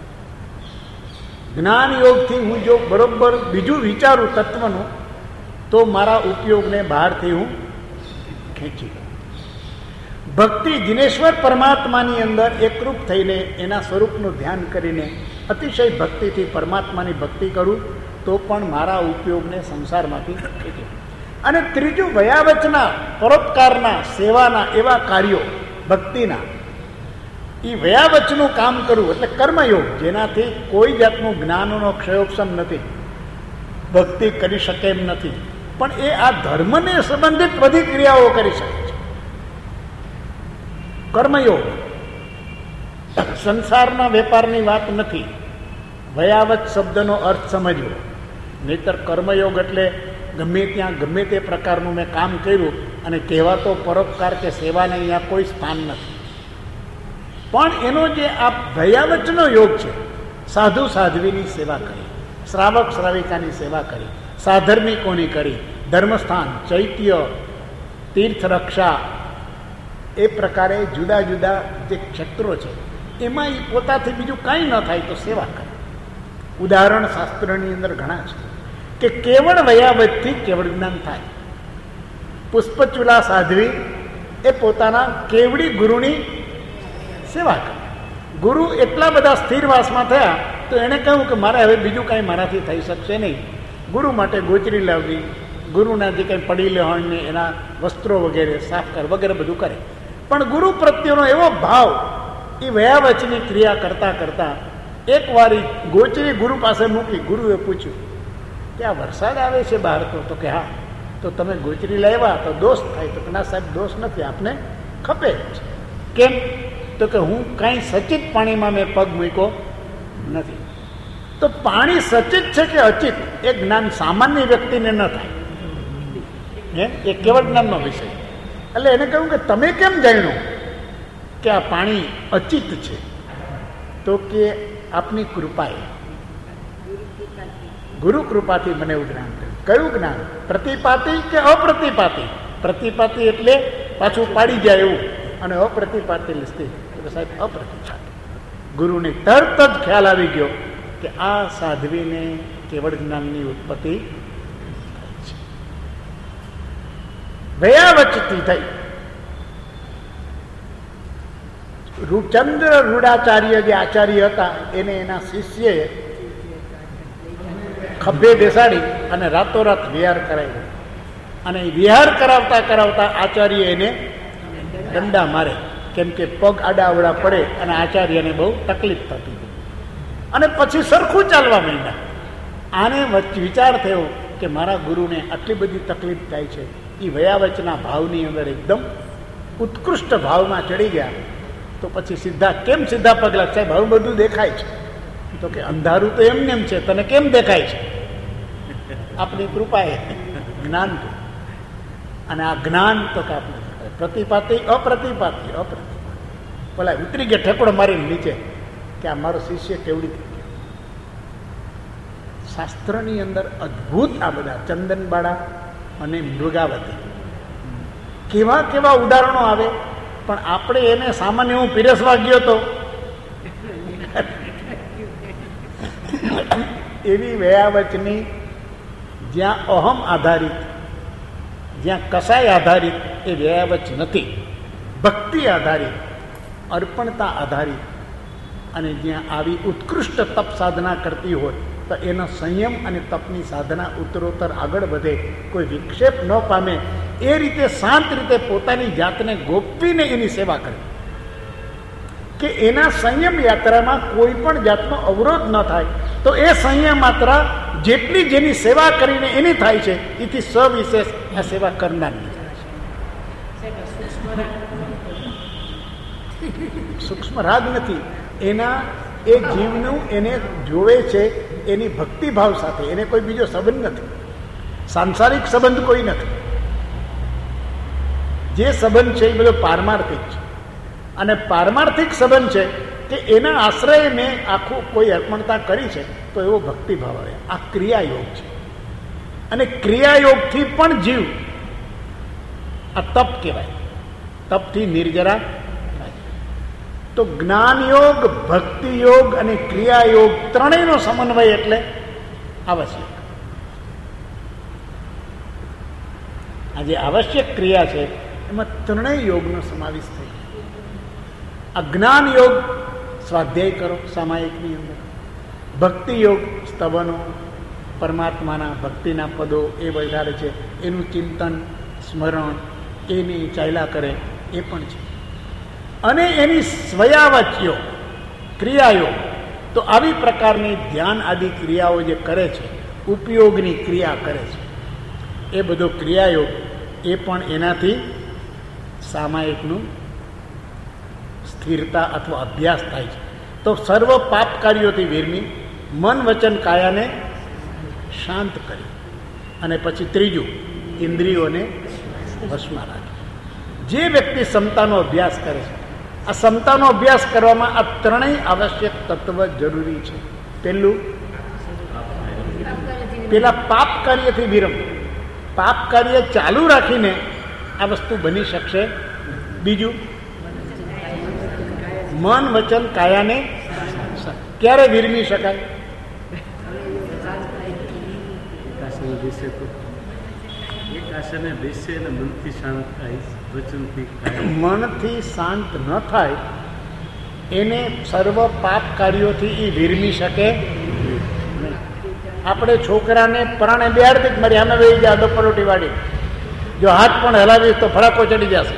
જ્ઞાન યોગથી હું જો બરોબર બીજું વિચારું તત્વનું તો મારા ઉપયોગને બહારથી હું ખેંચી લઉં. ભક્તિ દિનેશ્વર પરમાત્માની અંદર એકરૂપ થઈને એના સ્વરૂપનું ધ્યાન કરીને અતિશય ભક્તિથી પરમાત્માની ભક્તિ કરું તો પણ મારા ઉપયોગને સંસારમાંથી ખેંચી. અને ત્રીજું વયાવચના, પરોપકારના, સેવાના એવા કાર્યો ભક્તિના, એ વયાવચનું કામ કરવું એટલે કર્મયોગ, જેનાથી કોઈ જાતનું જ્ઞાનનો ક્ષયોપશમ નથી, ભક્તિ કરી શકે એમ નથી, પણ એ આ ધર્મને સંબંધિત બધી ક્રિયાઓ કરી શકે છે. કર્મયોગ સંસારના વેપારની વાત નથી. વયાવચ શબ્દનો અર્થ સમજવો. નહીતર કર્મયોગ એટલે ગમે ત્યાં ગમે તે પ્રકારનું મેં કામ કર્યું અને કહેવાતો પરોપકાર કે સેવાને અહીંયા કોઈ સ્થાન નથી. પણ એનો જે આ વયાવચનો યોગ છે, સાધુ સાધ્વીની સેવા કરી, શ્રાવક શ્રાવિકાની સેવા કરી, સાધર્મિકોની કરી, ધર્મસ્થાન, ચૈત્ય, તીર્થરક્ષા, એ પ્રકારે જુદા જુદા જે ક્ષેત્રો છે એમાં એ પોતાથી બીજું કાંઈ ન થાય તો સેવા કરે. ઉદાહરણ શાસ્ત્રની અંદર ઘણા છે કે કેવળ વયાવચથી કેવળ જ્ઞાન થાય. પુષ્પચુલા સાધ્વી એ પોતાના કેવડી ગુરુની સેવા કરે. ગુરુ એટલા બધા સ્થિરવાસમાં થયા તો એણે કહ્યું કે મારે હવે બીજું કાંઈ મારાથી થઈ શકશે નહીં. ગુરુ માટે ગોચરી લાવવી, ગુરુના જે કંઈ પડી લેવાને એના વસ્ત્રો વગેરે સાફ કર વગેરે બધું કરે. પણ ગુરુ પ્રત્યેનો એવો ભાવ એ વયાવચની ક્રિયા કરતાં કરતાં એકવાર ગોચરી ગુરુ પાસે મૂકી. ગુરુએ પૂછ્યું કે આ વરસાદ આવે છે બહાર તો કે હા. તો તમે ગોચરી લાવ્યા તો દોષ થાય? તો કે ના સાહેબ, દોષ નથી, આપને ખપે છે. કેમ? તો કે હું કાંઈ સચિત પાણીમાં મેં પગ મૂક્યો નથી. તો પાણી સચિત છે કે અચિત એ જ્ઞાન સામાન્ય વ્યક્તિને ન થાય. એ કેવળ જ્ઞાનનો વિષય. એટલે એને કહ્યું કે તમે કેમ જાણ્યું કે આ પાણી અચિત છે? તો કે આપની કૃપાએ, ગુરુ કૃપાથી મને એવું જ્ઞાન થયું. કયું જ્ઞાન? પ્રતિપાતી કે અપ્રતિપાતી? પ્રતિપાતી એટલે પાછું પાડી જાય એવું, અને અપ્રતિપાતી લસ્તી તો સાહેબ અપ્રતિપાતી. ગુરુને તરત જ ખ્યાલ આવી ગયો કે આ સાધ્વીને કેવળ જ્ઞાનની ઉત્પત્તિ છે. વયાવચથી થઈ. ચંદ્ર રૂડાચાર્ય જે આચાર્ય હતા એને એના શિષ્યએ ખભે બેસાડી અને રાતોરાત વિહાર કરાવ્યો. અને વિહાર કરાવતા કરાવતા આચાર્ય એને દંડા મારે, કેમ કે પગ આડાવડા પડે અને આચાર્યને બહુ તકલીફ થતી હતી. અને પછી સરખું ચાલવા માંડ્યા. આને વિચાર થયો કે મારા ગુરુને આટલી બધી તકલીફ થાય છે. એ વયાવચના ભાવની અંદર એકદમ ઉત્કૃષ્ટ ભાવમાં ચડી ગયા. તો પછી કેમ સીધા પગલા? સાહેબ હવે બધું દેખાય છે. તો કે અંધારું તો એમને એમ છે, તને કેમ દેખાય છે? આપણી કૃપાએ જ્ઞાન તો. અને આ જ્ઞાન તો કે આપણે પ્રતિપાતી અપ્રતિપાતી બોલા ઉતરી ગયા ઠેકડો મારીને નીચે કે આ મારો શિષ્ય કેવડી થઈ ગયો. શાસ્ત્રની અંદર અદ્ભુત આ બધા ચંદનબાળા અને મૃગાવતી કેવા કેવા ઉદાહરણો આવે. પણ આપણે એને સામાન્ય હું પીરસવા ગયો તો એવી વયાવચની જ્યાં અહમ આધારિત, જ્યાં કસાય આધારિત એ વયાવચ નથી, ભક્તિ આધારિત, અર્પણતા આધારિત, અને જ્યાં આવી ઉત્કૃષ્ટ તપ સાધના કરતી હોય તો એનો સંયમ અને તપની સાધના ઉત્તરોત્તર આગળ વધે, કોઈ વિક્ષેપ ન પામે, એ રીતે શાંત રીતે પોતાની જાતને ગોપવીને એની સેવા કરે કે એના સંયમ યાત્રામાં કોઈ પણ જાતનો અવરોધ ન થાય. તો એ સંયમ યાત્રા જેટલી જેની સેવા કરીને એની થાય છે, એથી સવિશેષ આ સેવા કરનારની થાય છે. સૂક્ષ્મ રાગ નથી, એના એ જીવનું એને જોવે છે એની ભક્તિભાવ સાથે, એને કોઈ બીજો સંબંધ નથી, સાંસારિક સંબંધ કોઈ નથી. જે સંબંધ છે એ બધો પારમાર્થિક છે, અને પારમાર્થિક સંબંધ છે કે એના આશ્રય મેં આખું કોઈ અર્પણતા કરી છે તો એવો ભક્તિભાવ આવે. આ ક્રિયાયોગ છે, અને ક્રિયાયોગથી પણ જીવ આ તપ કહેવાય. તપથી નિર્જરા. તો જ્ઞાનયોગ, ભક્તિયોગ અને ક્રિયાયોગ ત્રણેયનો સમન્વય એટલે આવશ્યક. આ જે આવશ્યક ક્રિયા છે એમાં ત્રણેય યોગનો સમાવેશ થઈ જાય. આ જ્ઞાન યોગ સ્વાધ્યાય કરો સામાયિકની અંદર, ભક્તિ યોગ સ્તવનો, પરમાત્માના ભક્તિના પદો એ વધારે છે, એનું ચિંતન સ્મરણ એની ચાલ્યા કરે એ પણ છે, અને એની સ્વયાવચ યોગ ક્રિયાયોગ. તો આવી પ્રકારની ધ્યાન આદિ ક્રિયાઓ જે કરે છે, ઉપયોગની ક્રિયા કરે છે, એ બધો ક્રિયાયોગ એ પણ એનાથી સામાયિકનું સ્થિરતા અથવા અભ્યાસ થાય છે. તો સર્વ પાપ કાર્યોથી વિરમી મન વચન કાયાને શાંત કરી, અને પછી ત્રીજું ઇન્દ્રિયોને વશમાં રાખી. જે વ્યક્તિ સમતાનો અભ્યાસ કરે છે, આ સમતાનો અભ્યાસ કરવામાં આ ત્રણેય આવશ્યક તત્વ જરૂરી છે. પહેલું, પેલા પાપ કાર્યથી વિરમ, પાપ કાર્ય ચાલુ રાખીને આ વસ્તુ બની શકશે. બીજું, મન વચન કાયાને ક્યારે વિરમી શકાય? મનથી શાંત ન થાય એને સર્વ પાપ કાર્યોથી એ વિરમી શકે. આપણે છોકરાને પરાણે બેહાડી જ મારી સામે વહી જાય પરોટી વાળી, જો હાથ પણ હલાવીશ તો ફરાકો ચડી જશે.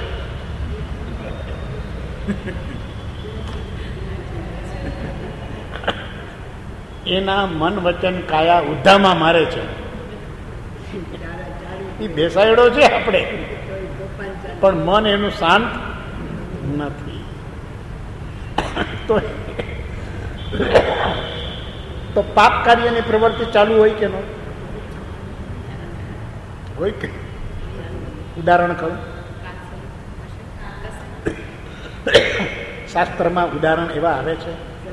એના મન વચન કાયા ઉદ્ધામાં મારે છે. એ બેસાડો છે આપણે, પણ મન એનું શાંત નથી. તો પાપ કાર્યની પ્રવૃત્તિ ચાલુ હોય કે ન હોય? કે ઉદાહરણ કહું, શાસ્ત્રમાં ઉદાહરણ એવા આવે છે.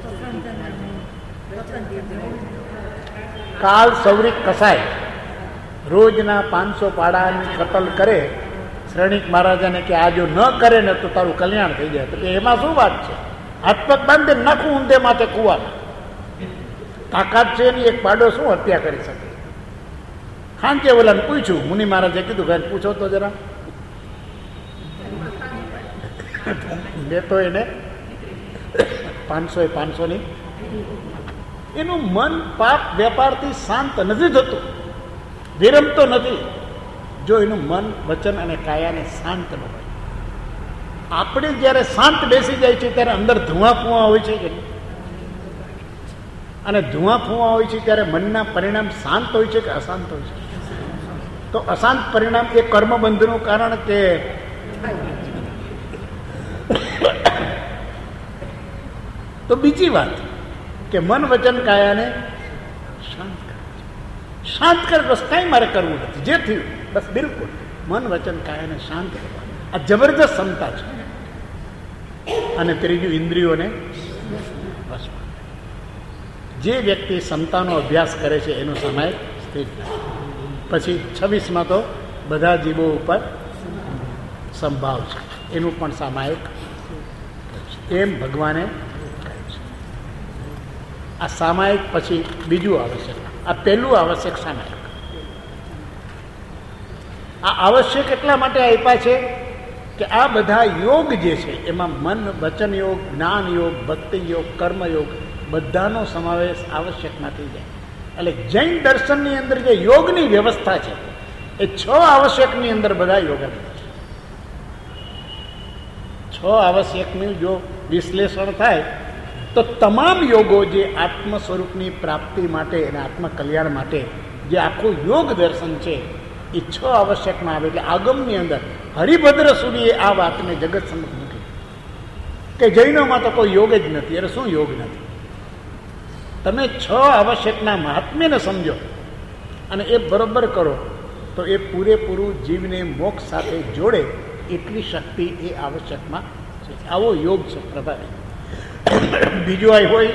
કાલ સૌરિક કસાય રોજના 500 પાડાની કતલ કરે, શ્રેણિક મહારાજાને કે આ જો ન કરે ને તો તારું કલ્યાણ થઈ જાય. તો કે એમાં શું વાત છે? હાથ પગ બાંધે નાખું ઊંધે માથે કુવામાં, તાકાત છે એની એક પાડો શું હત્યા કરી શકે? ખાંચે ઓલાને પૂછ્યું, મુનિ મહારાજે કીધું ભાઈ પૂછો તો જરા. મેં તો એને 500 એનું મન પાપ વેપારથી શાંત નથી થતું, વિરમતો નથી, જો એનું મન વચન અને કાયાને શાંત ન હોય. આપણે જ્યારે શાંત બેસી જાય છે ત્યારે અંદર ધુઆ ફુવા હોય છે કે નહીં? અને ધુઆ ફુવા હોય છે ત્યારે મનના પરિણામ શાંત હોય છે કે અશાંત હોય છે? તો અશાંત પરિણામ એ કર્મબંધનું કારણ કે તો બીજી વાત કે મન વચન કાયાને શાંત કરે. શાંત કરે બસ, કાંઈ મારે કરવું નથી, જે થયું બસ બિલકુલ મન વચન કાયાને શાંત કરવા. આ જબરજસ્ત ક્ષમતા છે. અને ત્રીજું, ઇન્દ્રિયોને વશમાં. જે વ્યક્તિ ક્ષમતાનો અભ્યાસ કરે છે એનો સમય સ્થિર થાય. પછી 26માં તો બધા જીવો ઉપર સંભાવ છે, એનું પણ સામાયિક એમ ભગવાને. આ સામાયિક પછી બીજું આવશ્યક, આ પહેલું આવશ્યક સામાયિક. આ આવશ્યક એટલા માટે આપ્યા છે કે આ બધા યોગ જે છે એમાં મન વચન યોગ, જ્ઞાન યોગ, ભક્તિ યોગ, કર્મયોગ બધાનો સમાવેશ આવશ્યકમાં થઈ જાય. એટલે જૈન દર્શનની અંદર જે યોગની વ્યવસ્થા છે એ 6 આવશ્યકની અંદર બધા યોગ છે. 6 આવશ્યકનું જો વિશ્લેષણ થાય તો તમામ યોગો જે આત્મ સ્વરૂપની પ્રાપ્તિ માટે અને આત્મકલ્યાણ માટે જે આખું યોગ દર્શન છે એ 6 આવશ્યકમાં આવે. એટલે આગમની અંદર હરિભદ્ર સૂરીએ આ વાતને જગત સમક્ષ મૂકી કે જૈનોમાં તો કોઈ યોગ જ નથી. અરે શું યોગ નથી? તમે 6 આવશ્યકના મહાત્મ્યને સમજો અને એ બરોબર કરો તો એ પૂરેપૂરું જીવને મોક્ષ સાથે જોડે એટલી શક્તિ એ આવશ્યકમાં છે. આવો યોગ છે પ્રભાવી. બીજું આ હોય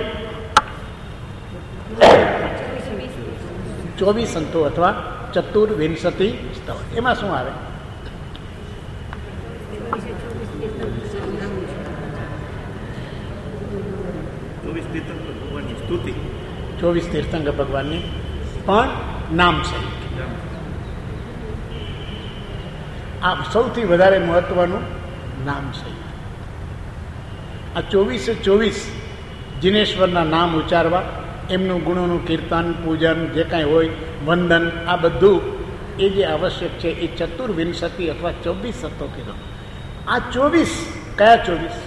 24 સંતો અથવા ચતુર્વિંશતિ સ્તવ. એમાં શું આવે? 24 તીર્થંકર ભગવાનની પણ નામ સહિત. આ સૌથી વધારે મહત્વનું નામ સહિત. આ 24 જિનેશ્વરના નામ ઉચ્ચારવા, એમનું ગુણોનું કીર્તન, પૂજન, જે કાંઈ હોય, વંદન, આ બધું એ જે આવશ્યક છે એ ચતુર્વિંશતિ અથવા 24 સંતો કીધો. આ 24 કયા 24?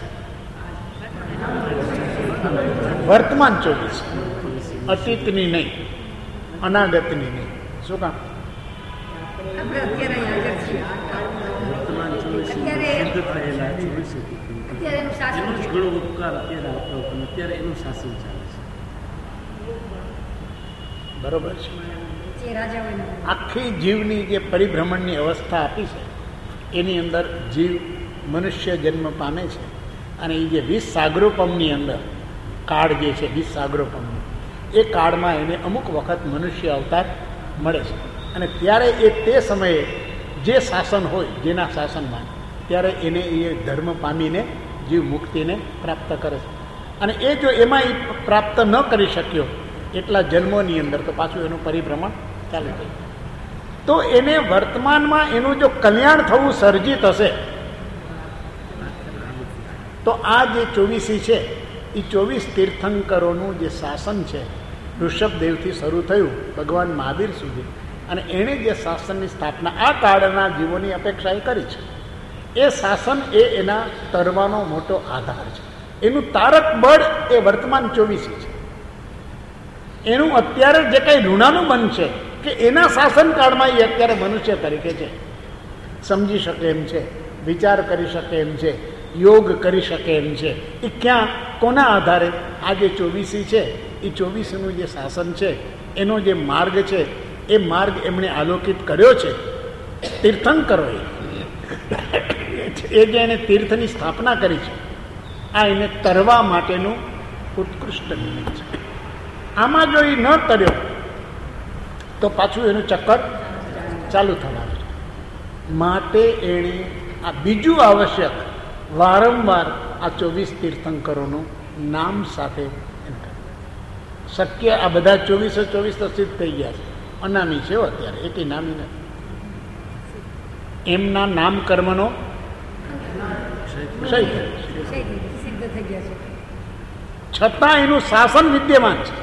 વર્તમાન 24, અતીતની નહીં, અનાગતની નહીં. શું કામ? બરોબર છે. આખી જીવની જે પરિભ્રમણની અવસ્થા આપી છે એની અંદર જીવ મનુષ્ય જન્મ પામે છે અને એ જે 20 સાગરોપમની અંદર કાળ જે છે 20 સાગરોપમની, એ કાળમાં એને અમુક વખત મનુષ્ય અવતાર મળે છે અને ત્યારે એ તે સમયે જે શાસન હોય, જેના શાસનમાં, ત્યારે એને એ ધર્મ પામીને જીવ મુક્તિને પ્રાપ્ત કરે છે. અને એ જો એમાં એ પ્રાપ્ત ન કરી શક્યો એટલા જન્મોની અંદર તો પાછું એનું પરિભ્રમણ ચાલુ થયું. તો એને વર્તમાનમાં એનું જો કલ્યાણ થવું સર્જિત હશે તો આ જે 24 છે એ 24 તીર્થંકરોનું જે શાસન છે ઋષભદેવથી શરૂ થયું ભગવાન મહાવીર સુધી, અને એણે જે શાસનની સ્થાપના આ કાળના જીવોની અપેક્ષા એ કરી છે. એ શાસન એ એના તરવાનો મોટો આધાર છે. એનું તારક બળ એ વર્તમાન 24 છે. એનું અત્યારે જે કંઈ ઋણાનું મન છે કે એના શાસનકાળમાં એ અત્યારે મનુષ્ય તરીકે છે, સમજી શકે એમ છે, વિચાર કરી શકે એમ છે, યોગ કરી શકે એમ છે. એ ક્યાં, કોના આધારે? આ જે 24 છે એ 24નું જે શાસન છે એનો જે માર્ગ છે એ માર્ગ એમણે આલોકિત કર્યો છે તીર્થંકરોએ. એ જે એને તીર્થની સ્થાપના કરી છે આ એને તરવા માટેનું ઉત્કૃષ્ટ નિમિત્ત છે. આમાં જો એ ન તર્યો તો પાછું એનું ચક્કર ચાલુ થવાનું છે. માટે એણે આ બીજું આવશ્યક વારંવાર આ 24 તીર્થંકરોનું નામ સાથે શક્ય. આ બધા 24 તો સિદ્ધ થઈ ગયા છે, અનામી છે અત્યારે, એકે નામી નથી. એમના નામ કર્મનો ક્ષય થઈ ગયા છે, છતાં એનું શાસન વિદ્યમાન છે,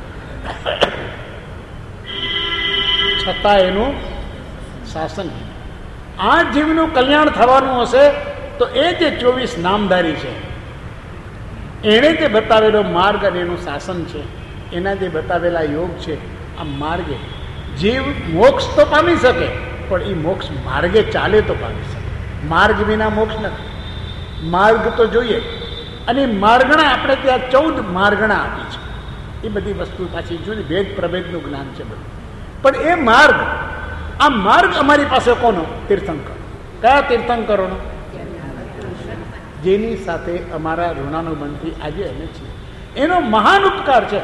છતાં એનું શાસન. આ જીવનું કલ્યાણ થવાનું હશે તો એ જે 24 નામધારી છે એણે જે બતાવેલો માર્ગ અને એનું શાસન છે, એના જે બતાવેલા યોગ છે, આ માર્ગે જીવ મોક્ષ તો પામી શકે પણ એ મોક્ષ માર્ગે ચાલે તો પામી શકે. માર્ગ વિના મોક્ષ નથી, માર્ગ તો જોઈએ. અને માર્ગણા આપણે ત્યાં 14 માર્ગણા આપી છે. એ બધી વસ્તુ પાછી જોઈએ, ભેદ પ્રભેદનું જ્ઞાન છે બધું. પણ એ માર્ગ, આ માર્ગ અમારી પાસે કોનો? તીર્થંકર. કયા તીર્થંકરોનો? જેની સાથે અમારા ઋણાનુબંધથી આજે અમે છીએ. એનો મહાન ઉપકાર છે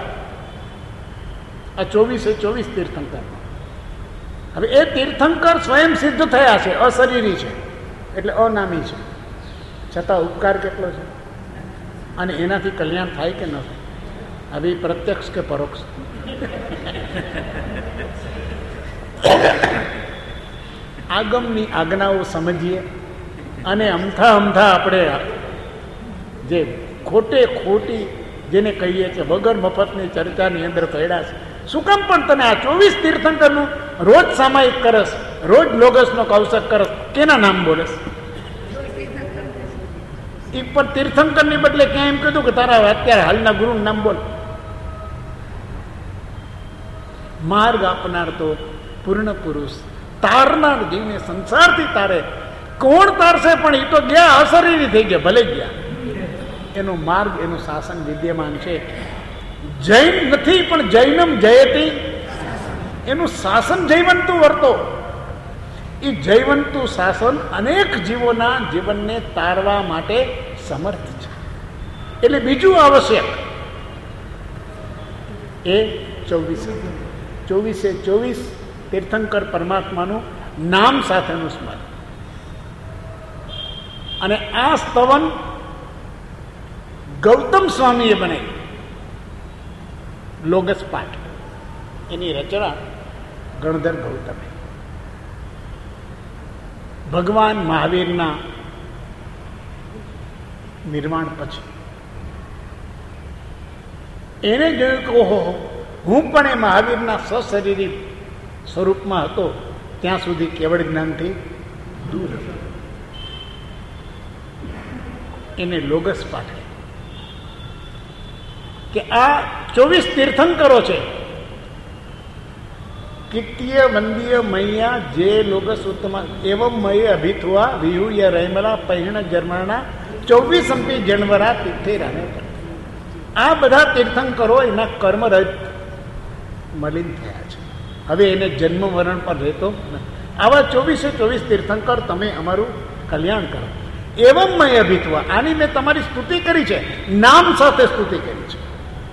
આ 24 તીર્થંકર. હવે એ તીર્થંકર સ્વયં સિદ્ધ થયા છે, અશરીરી છે એટલે અનામી છે, છતાં ઉપકાર કેટલો છે અને એનાથી કલ્યાણ થાય કે ન થાય? હવે પ્રત્યક્ષ કે પરોક્ષ? આગમની આજ્ઞાઓ સમજીએ અને અમથા આપણે જે ખોટી જેને કહીએ છીએ વગર મફતની ચર્ચાની અંદર પડ્યા છે શું કામ પણ તમે આ 24 તીર્થંકરનું રોજ સામાયિક કરસ, રોજ લોગસનો કૌશક કરસ, કેના નામ બોલસ? એ પણ તીર્થંકરની બદલે ક્યાં એમ કીધું કે તારા અત્યારે હાલના ગુરુનું નામ બોલ. માર્ગ આપનાર તો પૂર્ણ પુરુષ, તારનાર જીવને સંસારથી તારે. કોણ તારશે? પણ એ તો ગયા, અશરીરી થઈ ગયા, ભલે ગયા. એનો માર્ગ, એનું શાસન વિદ્યમાન છે. જૈન નથી પણ જૈનમ જયતી, એનું શાસન જૈવંતુ વર્તો. એ જૈવંતુ શાસન અનેક જીવોના જીવનને તારવા માટે સમર્થ છે. એટલે બીજું આવશ્યક એ 24 તીર્થંકર પરમાત્માનું નામ સાથેનું સ્મરણ. અને આ સ્તવન ગૌતમ સ્વામીએ બનાવ્યું, લોગસ પાઠ. એની રચના ગણધર ગૌતમે. ભગવાન મહાવીરના નિર્માણ પછી એને જોયું કે ઓહો, હું પણ એ મહાવીરના સશરીરી સ્વરૂપમાં હતો ત્યાં સુધી કેવળ જ્ઞાનથી દૂર હતો. એને લોગસ પાઠ કે આ 24 તીર્થંકરો છે. કિત્ય વંદીય મૈયા જે લોગસ ઉત્તમ એવમ મય અભિથવા વિહુય રૈમલા પૈણ જર્મણા 24 અંપી જણવરા તીર્થેરાને. આ બધા તીર્થંકરો એના કર્મરહિત મલિન થયા છે. હવે એને જન્મ મરણ પર રહેતો નથી. આવા 24 તીર્થંકર તમે અમારું કલ્યાણ કરો. એવમ મય અભિથવા, આની મેં તમારી સ્તુતિ કરી છે, નામ સાથે સ્તુતિ કરી છે.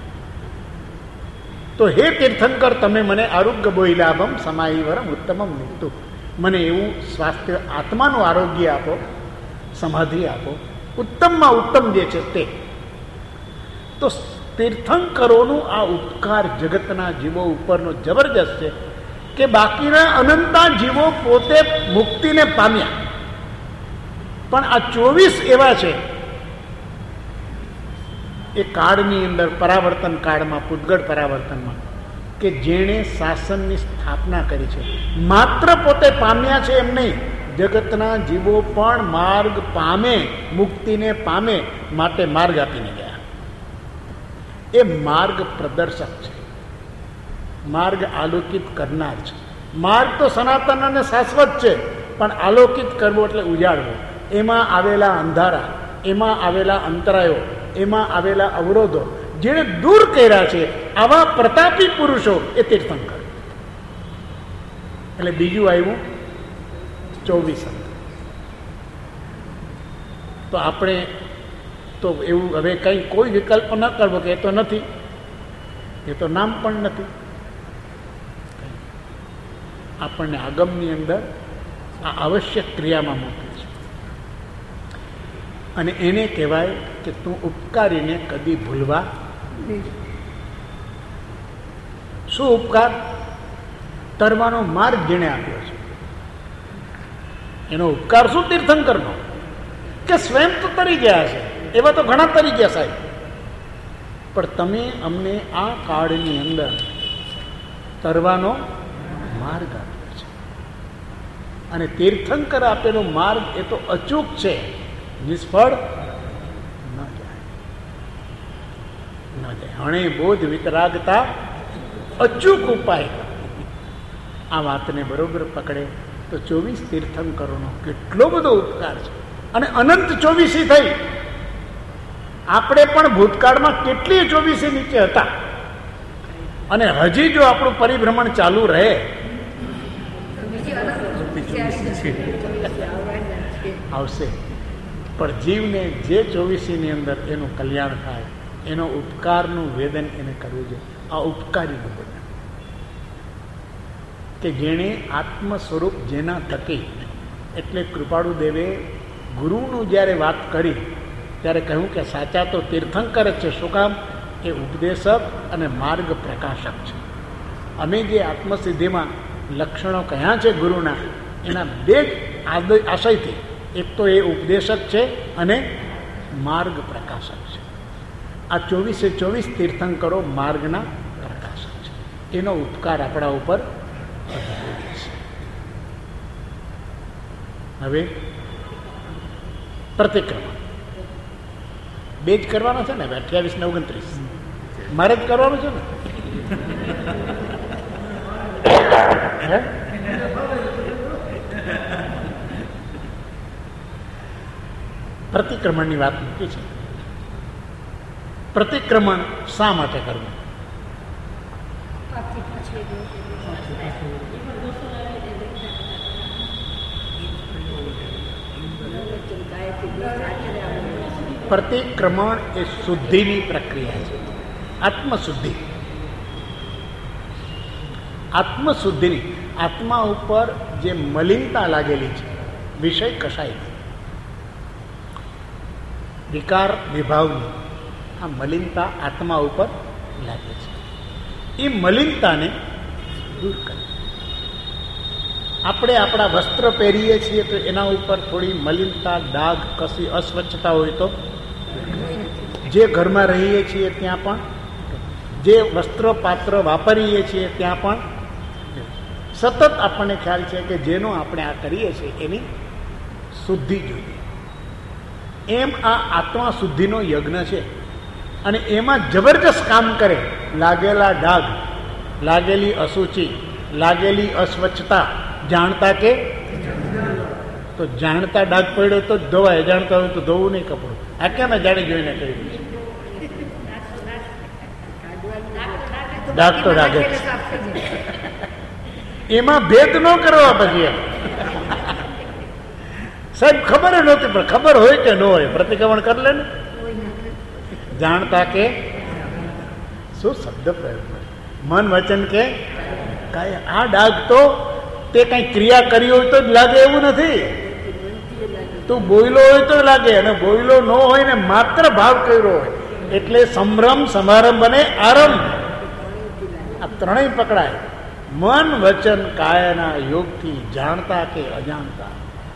તો હે તીર્થંકર, તમે મને આરોગ્ય બોઈલાભમ સમાહિવરમ ઉત્તમમ નિત્તુ, મને એવું સ્વાસ્થ્ય, આત્માનું આરોગ્ય આપો, સમાધિ આપો, ઉત્તમમાં ઉત્તમ જે છે તે. તો તીર્થંકરોનું આ ઉપકાર જગતના જીવો ઉપરનો જબરજસ્ત છે કે બાકીના અનંતા જીવો પોતે મુક્તિને પામ્યા, પણ આ 24 એવા છે એ કાળની અંદર, પરાવર્તન કાળમાં, પૂતગળ પરાવર્તનમાં, કે જેણે શાસનની સ્થાપના કરી છે. માત્ર પોતે પામ્યા છે એમ નહીં, જગતના જીવો પણ માર્ગ પામે, મુક્તિને પામે માટે માર્ગ આપીને ગયા. એ માર્ગ પ્રદર્શક છે, માર્ગ આલોકિત કરનાર છે. માર્ગ તો સનાતન અને શાશ્વત છે, પણ આલોકિત કરવો એટલે ઉજાડવો. એમાં આવેલા અંધારા, એમાં આવેલા અંતરાયો, એમાં આવેલા અવરોધો જેણે દૂર કર્યા છે, આવા પ્રતાપી પુરુષો એ તીર્થંકર. એટલે બીજું આવ્યું 24 અંક. તો આપણે તો એવું હવે કંઈ કોઈ વિકલ્પ ન કરવો કે એ તો નથી, એ તો નામ પણ નથી. આપણને આગમની અંદર આ આવશ્યક ક્રિયામાં મૂકે છે. અને એને કહેવાય કે તું ઉપકારીને કદી ભૂલવા નહીં. શું ઉપકાર? તરવાનો માર્ગ જેણે આપ્યો છે એનો ઉપકાર શું તીર્થંકરનો? કે સ્વયં તો તરી ગયા છે, એવા તો ઘણા તરી ગયા સાહેબ, પણ તમે અમને આ કાળની અંદર તરવાનો માર્ગ આપ્યો છે. અને તીર્થંકર આપેલો માર્ગ એ તો અચૂક છે, નિષ્ફળ ન જાય. હણે બોધ વિતરાગતા અચૂક ઉપાય. આ વાતને બરોબર પકડે તો 24 તીર્થંકરોનો કેટલો બધો ઉપકાર છે. અને અનંત 24 થઈ. આપણે પણ ભૂતકાળમાં કેટલી 24 નીચે હતા, અને હજી જો આપણું પરિભ્રમણ ચાલુ રહે આવશે. પણ જીવને જે 24ની અંદર એનું કલ્યાણ થાય, એનો ઉપકારનું વેદન એને કરવું જોઈએ. આ ઉપકારીનું વેદન કે જેણે આત્મ સ્વરૂપ જેના થકી, એટલે કૃપાળુ દેવે ગુરુનું જ્યારે વાત કરી ત્યારે કહ્યું કે સાચા તો તીર્થંકર જ છે. શું કામ? એ ઉપદેશક અને માર્ગ પ્રકાશક છે. અમે જે આત્મસિદ્ધિમાં લક્ષણો કહ્યા છે ગુરુના, એના બે જ આશયથી, એક તો એ ઉપદેશક છે અને માર્ગ પ્રકાશક છે. આ 24 તીર્થંકરો માર્ગના પ્રકાશક છે. એનો ઉપકાર આપણા ઉપર વધારે છે. હવે પ્રતિક્રમણ 2 જ કરવાનો છે ને, 28 ને 29 મારે જ કરવાનું છે ને. પ્રતિક્રમણની વાત મૂકી છે. પ્રતિક્રમણ શા માટે કરવું? પ્રતિક્રમણ એ શુદ્ધિની પ્રક્રિયા છે, આત્મશુદ્ધિ. આત્મશુદ્ધિની, આત્મા ઉપર જે મલિનતા લાગેલી છે, વિષય કશાય વિકાર વિભાવની આ મલિનતા આત્મા ઉપર લાગે છે. એ મલિનતાને દૂર કરે. આપણે આપણા વસ્ત્ર પહેરીએ છીએ તો એના ઉપર થોડી મલિનતા, ડાઘ, કશી અસ્વચ્છતા હોય તો જે ઘરમાં રહીએ છીએ ત્યાં પણ, જે વસ્ત્ર પાત્ર વાપરીએ છીએ ત્યાં પણ સતત આપણને ખ્યાલ છે કે જેનો આપણે આ કરીએ છીએ એની શુદ્ધિ જોઈએ. એમ આ આત્મા શુદ્ધિનો યજ્ઞ છે અને એમાં જબરજસ્ત કામ કરે. લાગેલા ડાઘ, લાગેલી અશુચિ, લાગેલી અસ્વચ્છતા જાણતા કે તો જાણતા ડાઘ પડ્યો તો ધોવાય, જાણતા હોય તો ધોવું નહીં કપડું. આ કેમ જાણી જોઈને કર્યું છે? ડાઘ તો લાગે એમાં ભેદ ન કરવા. પછી સાહેબ ખબર નહોતી, પણ ખબર હોય કે ન હોય પ્રતિક્રમણ કરી લે ને. જાણતા કે શું શબ્દ પ્રયોગ કરે, મન વચન કે કાંઈ. આ ડાઘ તો તે કઈ ક્રિયા કરી હોય તો જ લાગે એવું નથી. તું બોયલો હોય તો લાગે, અને બોયલો ન હોય ને માત્ર ભાવ કર્યો હોય એટલે સંભ્રમ, સમારંભ અને આરંભ આ ત્રણેય પકડાય. મન વચન કાયના યોગથી, જાણતા કે અજાણતા,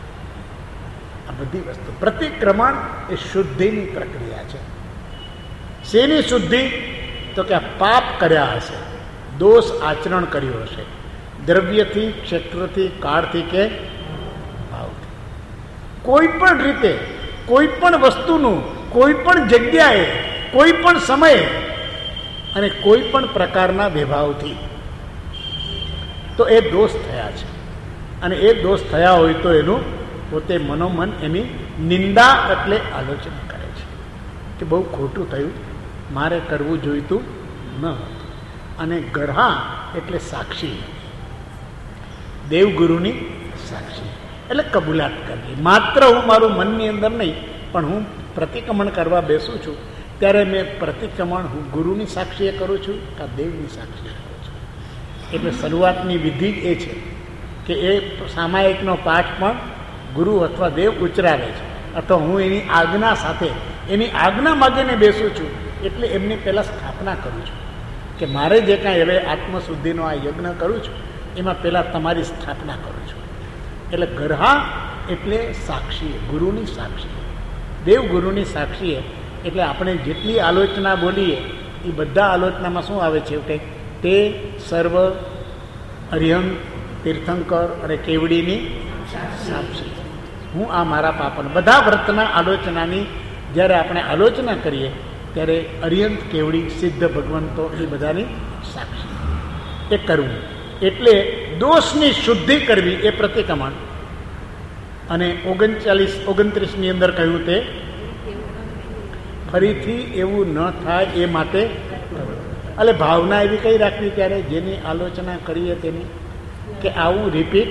આ બધી વસ્તુ. પ્રતિક્રમણ એ શુદ્ધિની પ્રક્રિયા છે. શેની શુદ્ધિ? તો કે આ પાપ કર્યા હશે, દોષ આચરણ કર્યું હશે, દ્રવ્યથી, ક્ષેત્રથી, કાળથી કે ભાવથી. કોઈ પણ રીતે, કોઈ પણ વસ્તુનું, કોઈ પણ જગ્યાએ, કોઈ પણ સમયે અને કોઈ પણ પ્રકારના વિભાવથી તો એ દોષ થયા છે. અને એ દોષ થયા હોય તો એનું પોતે મનોમન એની નિંદા એટલે આલોચના કરે છે કે બહુ ખોટું થયું, મારે કરવું જોઈતું ન હતું. અને ગરહા એટલે સાક્ષી, દેવગુરુની સાક્ષી એટલે કબૂલાત કરવી. માત્ર હું મારું મનની અંદર નહીં, પણ હું પ્રતિક્રમણ કરવા બેસું છું ત્યારે મેં પ્રતિક્રમણ હું ગુરુની સાક્ષીએ કરું છું કે દેવની સાક્ષીએ કરું છું. એટલે શરૂઆતની વિધિ એ છે કે એ સામાયિકનો પાઠ પણ ગુરુ અથવા દેવ ઉચ્ચારે છે, અથવા હું એની આજ્ઞા સાથે, એની આજ્ઞા માગીને બેસું છું. એટલે એમની પહેલાં સ્થાપના કરું છું કે મારે જે કાંઈ હવે આત્મશુદ્ધિનો આ યજ્ઞ કરું છું એમાં પહેલાં તમારી સ્થાપના કરું છું. એટલે ગરહા એટલે સાક્ષીએ, ગુરુની સાક્ષીએ, દેવગુરુની સાક્ષીએ. એટલે આપણે જેટલી આલોચના બોલીએ એ બધા આલોચનામાં શું આવે છે કે તે સર્વ અરિહંત, તીર્થંકર અને કેવડીની સાક્ષી. હું આ મારા પાપન, બધા વ્રતના આલોચનાની જ્યારે આપણે આલોચના કરીએ ત્યારે અરિહંત, કેવડી, સિદ્ધ ભગવંતો એ બધાની સાક્ષી એ કરવું. એટલે દોષની શુદ્ધિ કરવી એ પ્રતિક્રમણ. અને 29 અંદર કહ્યું તે ફરીથી એવું ન થાય એ માટે. એટલે ભાવના એવી કઈ રાખવી ત્યારે જેની આલોચના કરીએ તેની કે આવું રિપીટ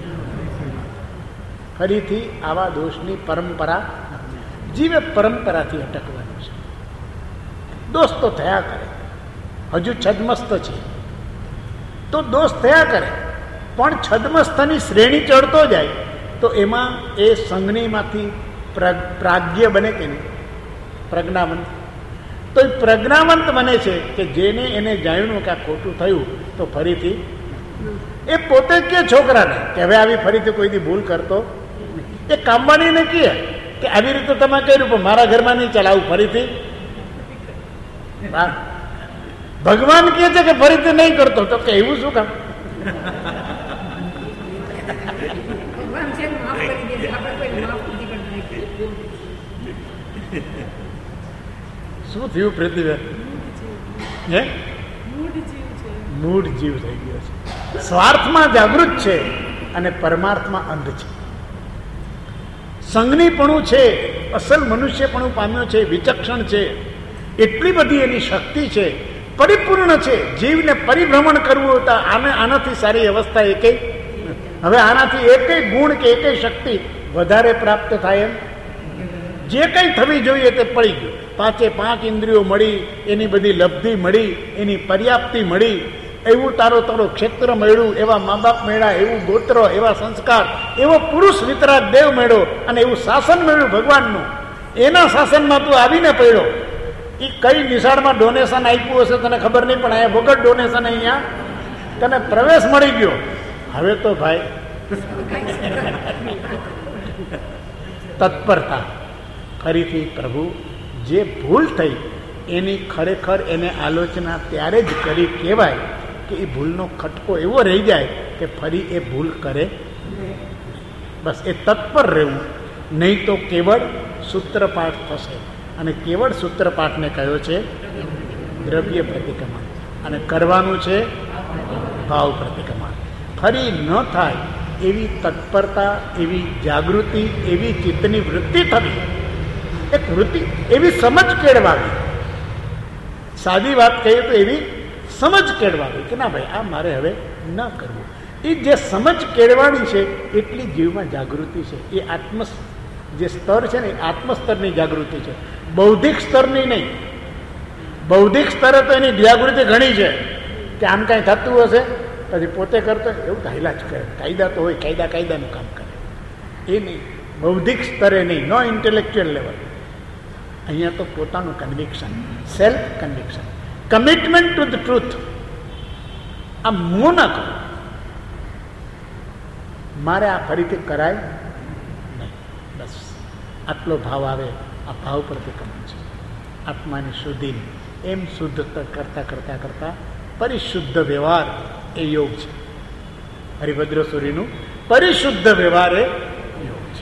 ફરીથી આવા દોષની પરંપરા જીવે, પરંપરાથી અટકવાનું છે. દોષ તો થયા કરે, હજુ છદ્મસ્ત છે તો દોષ થયા કરે, પણ છદ્મસ્થની શ્રેણી ચડતો જાય તો એમાં એ સંજ્ઞીમાંથી પ્રાજ્ઞ બને કે નહીં, પ્રજ્ઞાવંત. તો એ પ્રજ્ઞાવંત બને છે કે જેને એને જાણ્યું કે આ ખોટું થયું તો ફરીથી એ પોતે કે છોકરાને કે હવે આવી ફરીથી કોઈથી ભૂલ કરતો. એ કામવાનીને કહે કે આવી રીતે તમે કર્યું પણ મારા ઘરમાં નહીં ચલાવું ફરીથી. ભગવાન કહે છે કે ફરીથી નહીં કરતો, તો કે એવું શું કામ? ભગવાન છે માફ કરી દે છે, આપણે કોઈ માફ નથી કરતા. શું થયું પૃથ્વી? હે મૂળ જીવ થઈ ગયો છે, સ્વાર્થમાં જાગૃત છે અને પરમાર્થમાં અંધ છે. સંજ્ઞીપણું છે, અસલ મનુષ્યપણું પામ્યો છે, વિચક્ષણ છે, એટલી બધી એની શક્તિ છે, પરિપૂર્ણ છે. જીવને પરિભ્રમણ કરવું હતા, આનાથી સારી અવસ્થા એકેય. હવે આનાથી એકેય ગુણ કે એકેય શક્તિ વધારે પ્રાપ્ત થાય એમ? જે કંઈ થવી જોઈએ તે પડી ગયું. 5 ઇન્દ્રિયો મળી, એની બધી લબ્ધિ મળી, એની પર્યાપ્તિ મળી, એવું તારો ક્ષેત્ર મળ્યું, એવા મા બાપ મળ્યા, એવું ગોત્ર, એવા સંસ્કાર, એવો પુરુષ વિતરાગ દેવ મળ્યો, અને એવું શાસન મળ્યું ભગવાનનું. એના શાસનમાં તું આવીને પડ્યો. એ કઈ નિશાળમાં ડોનેશન આપ્યું હશે તને ખબર નહીં, પણ અહીંયા વગર ડોનેશન અહીંયા તને પ્રવેશ મળી ગયો. હવે તો ભાઈ તત્પરતા. ફરીથી પ્રભુ, જે ભૂલ થઈ એની ખરેખર એને આલોચના ત્યારે જ કરી કહેવાય કે એ ભૂલનો ખટકો એવો રહી જાય કે ફરી એ ભૂલ કરે. બસ એ તત્પર રહેવું, નહીં તો કેવળ સૂત્રપાઠ થશે. અને કેવળ સૂત્રપાઠને કહ્યો છે દ્રવ્ય પ્રતિક્રમણ, અને કરવાનું છે ભાવ પ્રતિક્રમણ. ફરી ન થાય એવી તત્પરતા, એવી જાગૃતિ, એવી ચિત્તની વૃત્તિ થવી, એક વૃત્તિ, એવી સમજ કેળવાવી. સાદી વાત કહીએ તો એવી સમજ કેળવાવી કે ના ભાઈ આ મારે હવે ન કરવું. એ જે સમજ કેળવાની છે એટલી જીવમાં જાગૃતિ છે. એ જે સ્તર છે ને, આત્મસ્તરની જાગૃતિ છે, બૌદ્ધિક સ્તરની નહીં. બૌદ્ધિક સ્તરે તો એની જાગૃતિ ઘણી છે કે આમ કાંઈ થતું હશે પછી પોતે કરતો એવું તો હાઈલા જ કરે. કાયદા તો હોય, કાયદાનું કામ કરે, એ નહીં. બૌદ્ધિક સ્તરે નહીં, નો ઇન્ટેલેક્ચ્યુઅલ લેવલ. અહીંયા તો પોતાનું conviction, self conviction, commitment to the truth. આ હું ના કરું, મારે આ ફરીથી કરાય નહીં, બસ આટલો ભાવ આવે. આ ભાવ પ્રતિક્રમણ છે. આત્માની શુદ્ધિ એમ શુદ્ધ કરતા કરતા કરતા પરિશુદ્ધ વ્યવહાર એ યોગ છે. હરિભદ્ર સૂરીનું પરિશુદ્ધ વ્યવહાર એ યોગ છે.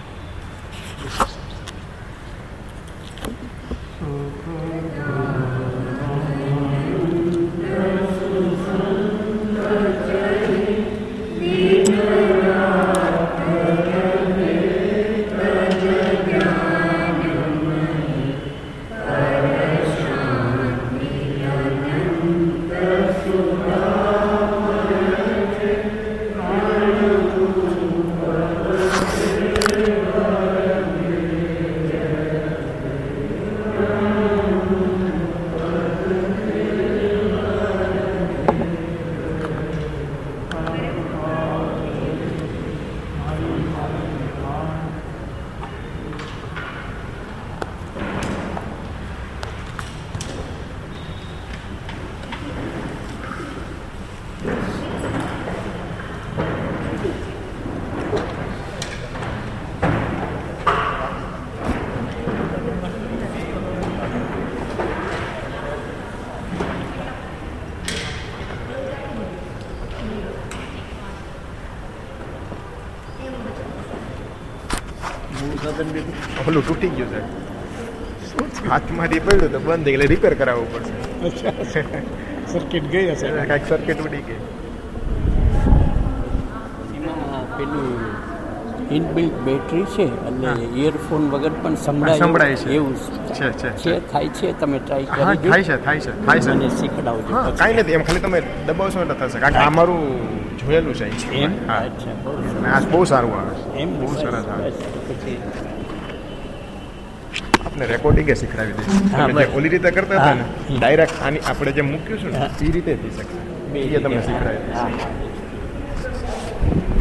ઓલું તૂટી ગયું છે, હાથમાંથી પડ્યું તો બંધ થઈ ગયું, રિપેર કરાવવું પડશે. સર્કિટ ગઈ હશે, કાંઈક સર્કિટ ઉડી ગઈ. એમાં પેલું ઇનબિલ્ટ બેટરી છે અને ઇયરફોન વગર પણ સંભળાય છે એવું છે. થાય છે, તમે ટ્રાય કરી થાય છે મને શીખડાવજો. હા, કાંઈ નથી, એમ ખાલી તમે દબાવશો એટલે થશે. કારણ કે આ મારું જોયેલું છે એમ. હા, અચ્છા, આ બહુ સારું આવે છે, એમ બહુ સરસ આવે. પછી આપણે રેકોર્ડિંગ શીખડાવી દઈશું. ઓલી રીતે કરતા હતા ને ડાયરેક્ટ આની આપણે જે મૂક્યું છે ને એ રીતે થઈ શકશે, એ તમને શીખડાવી દઈશું.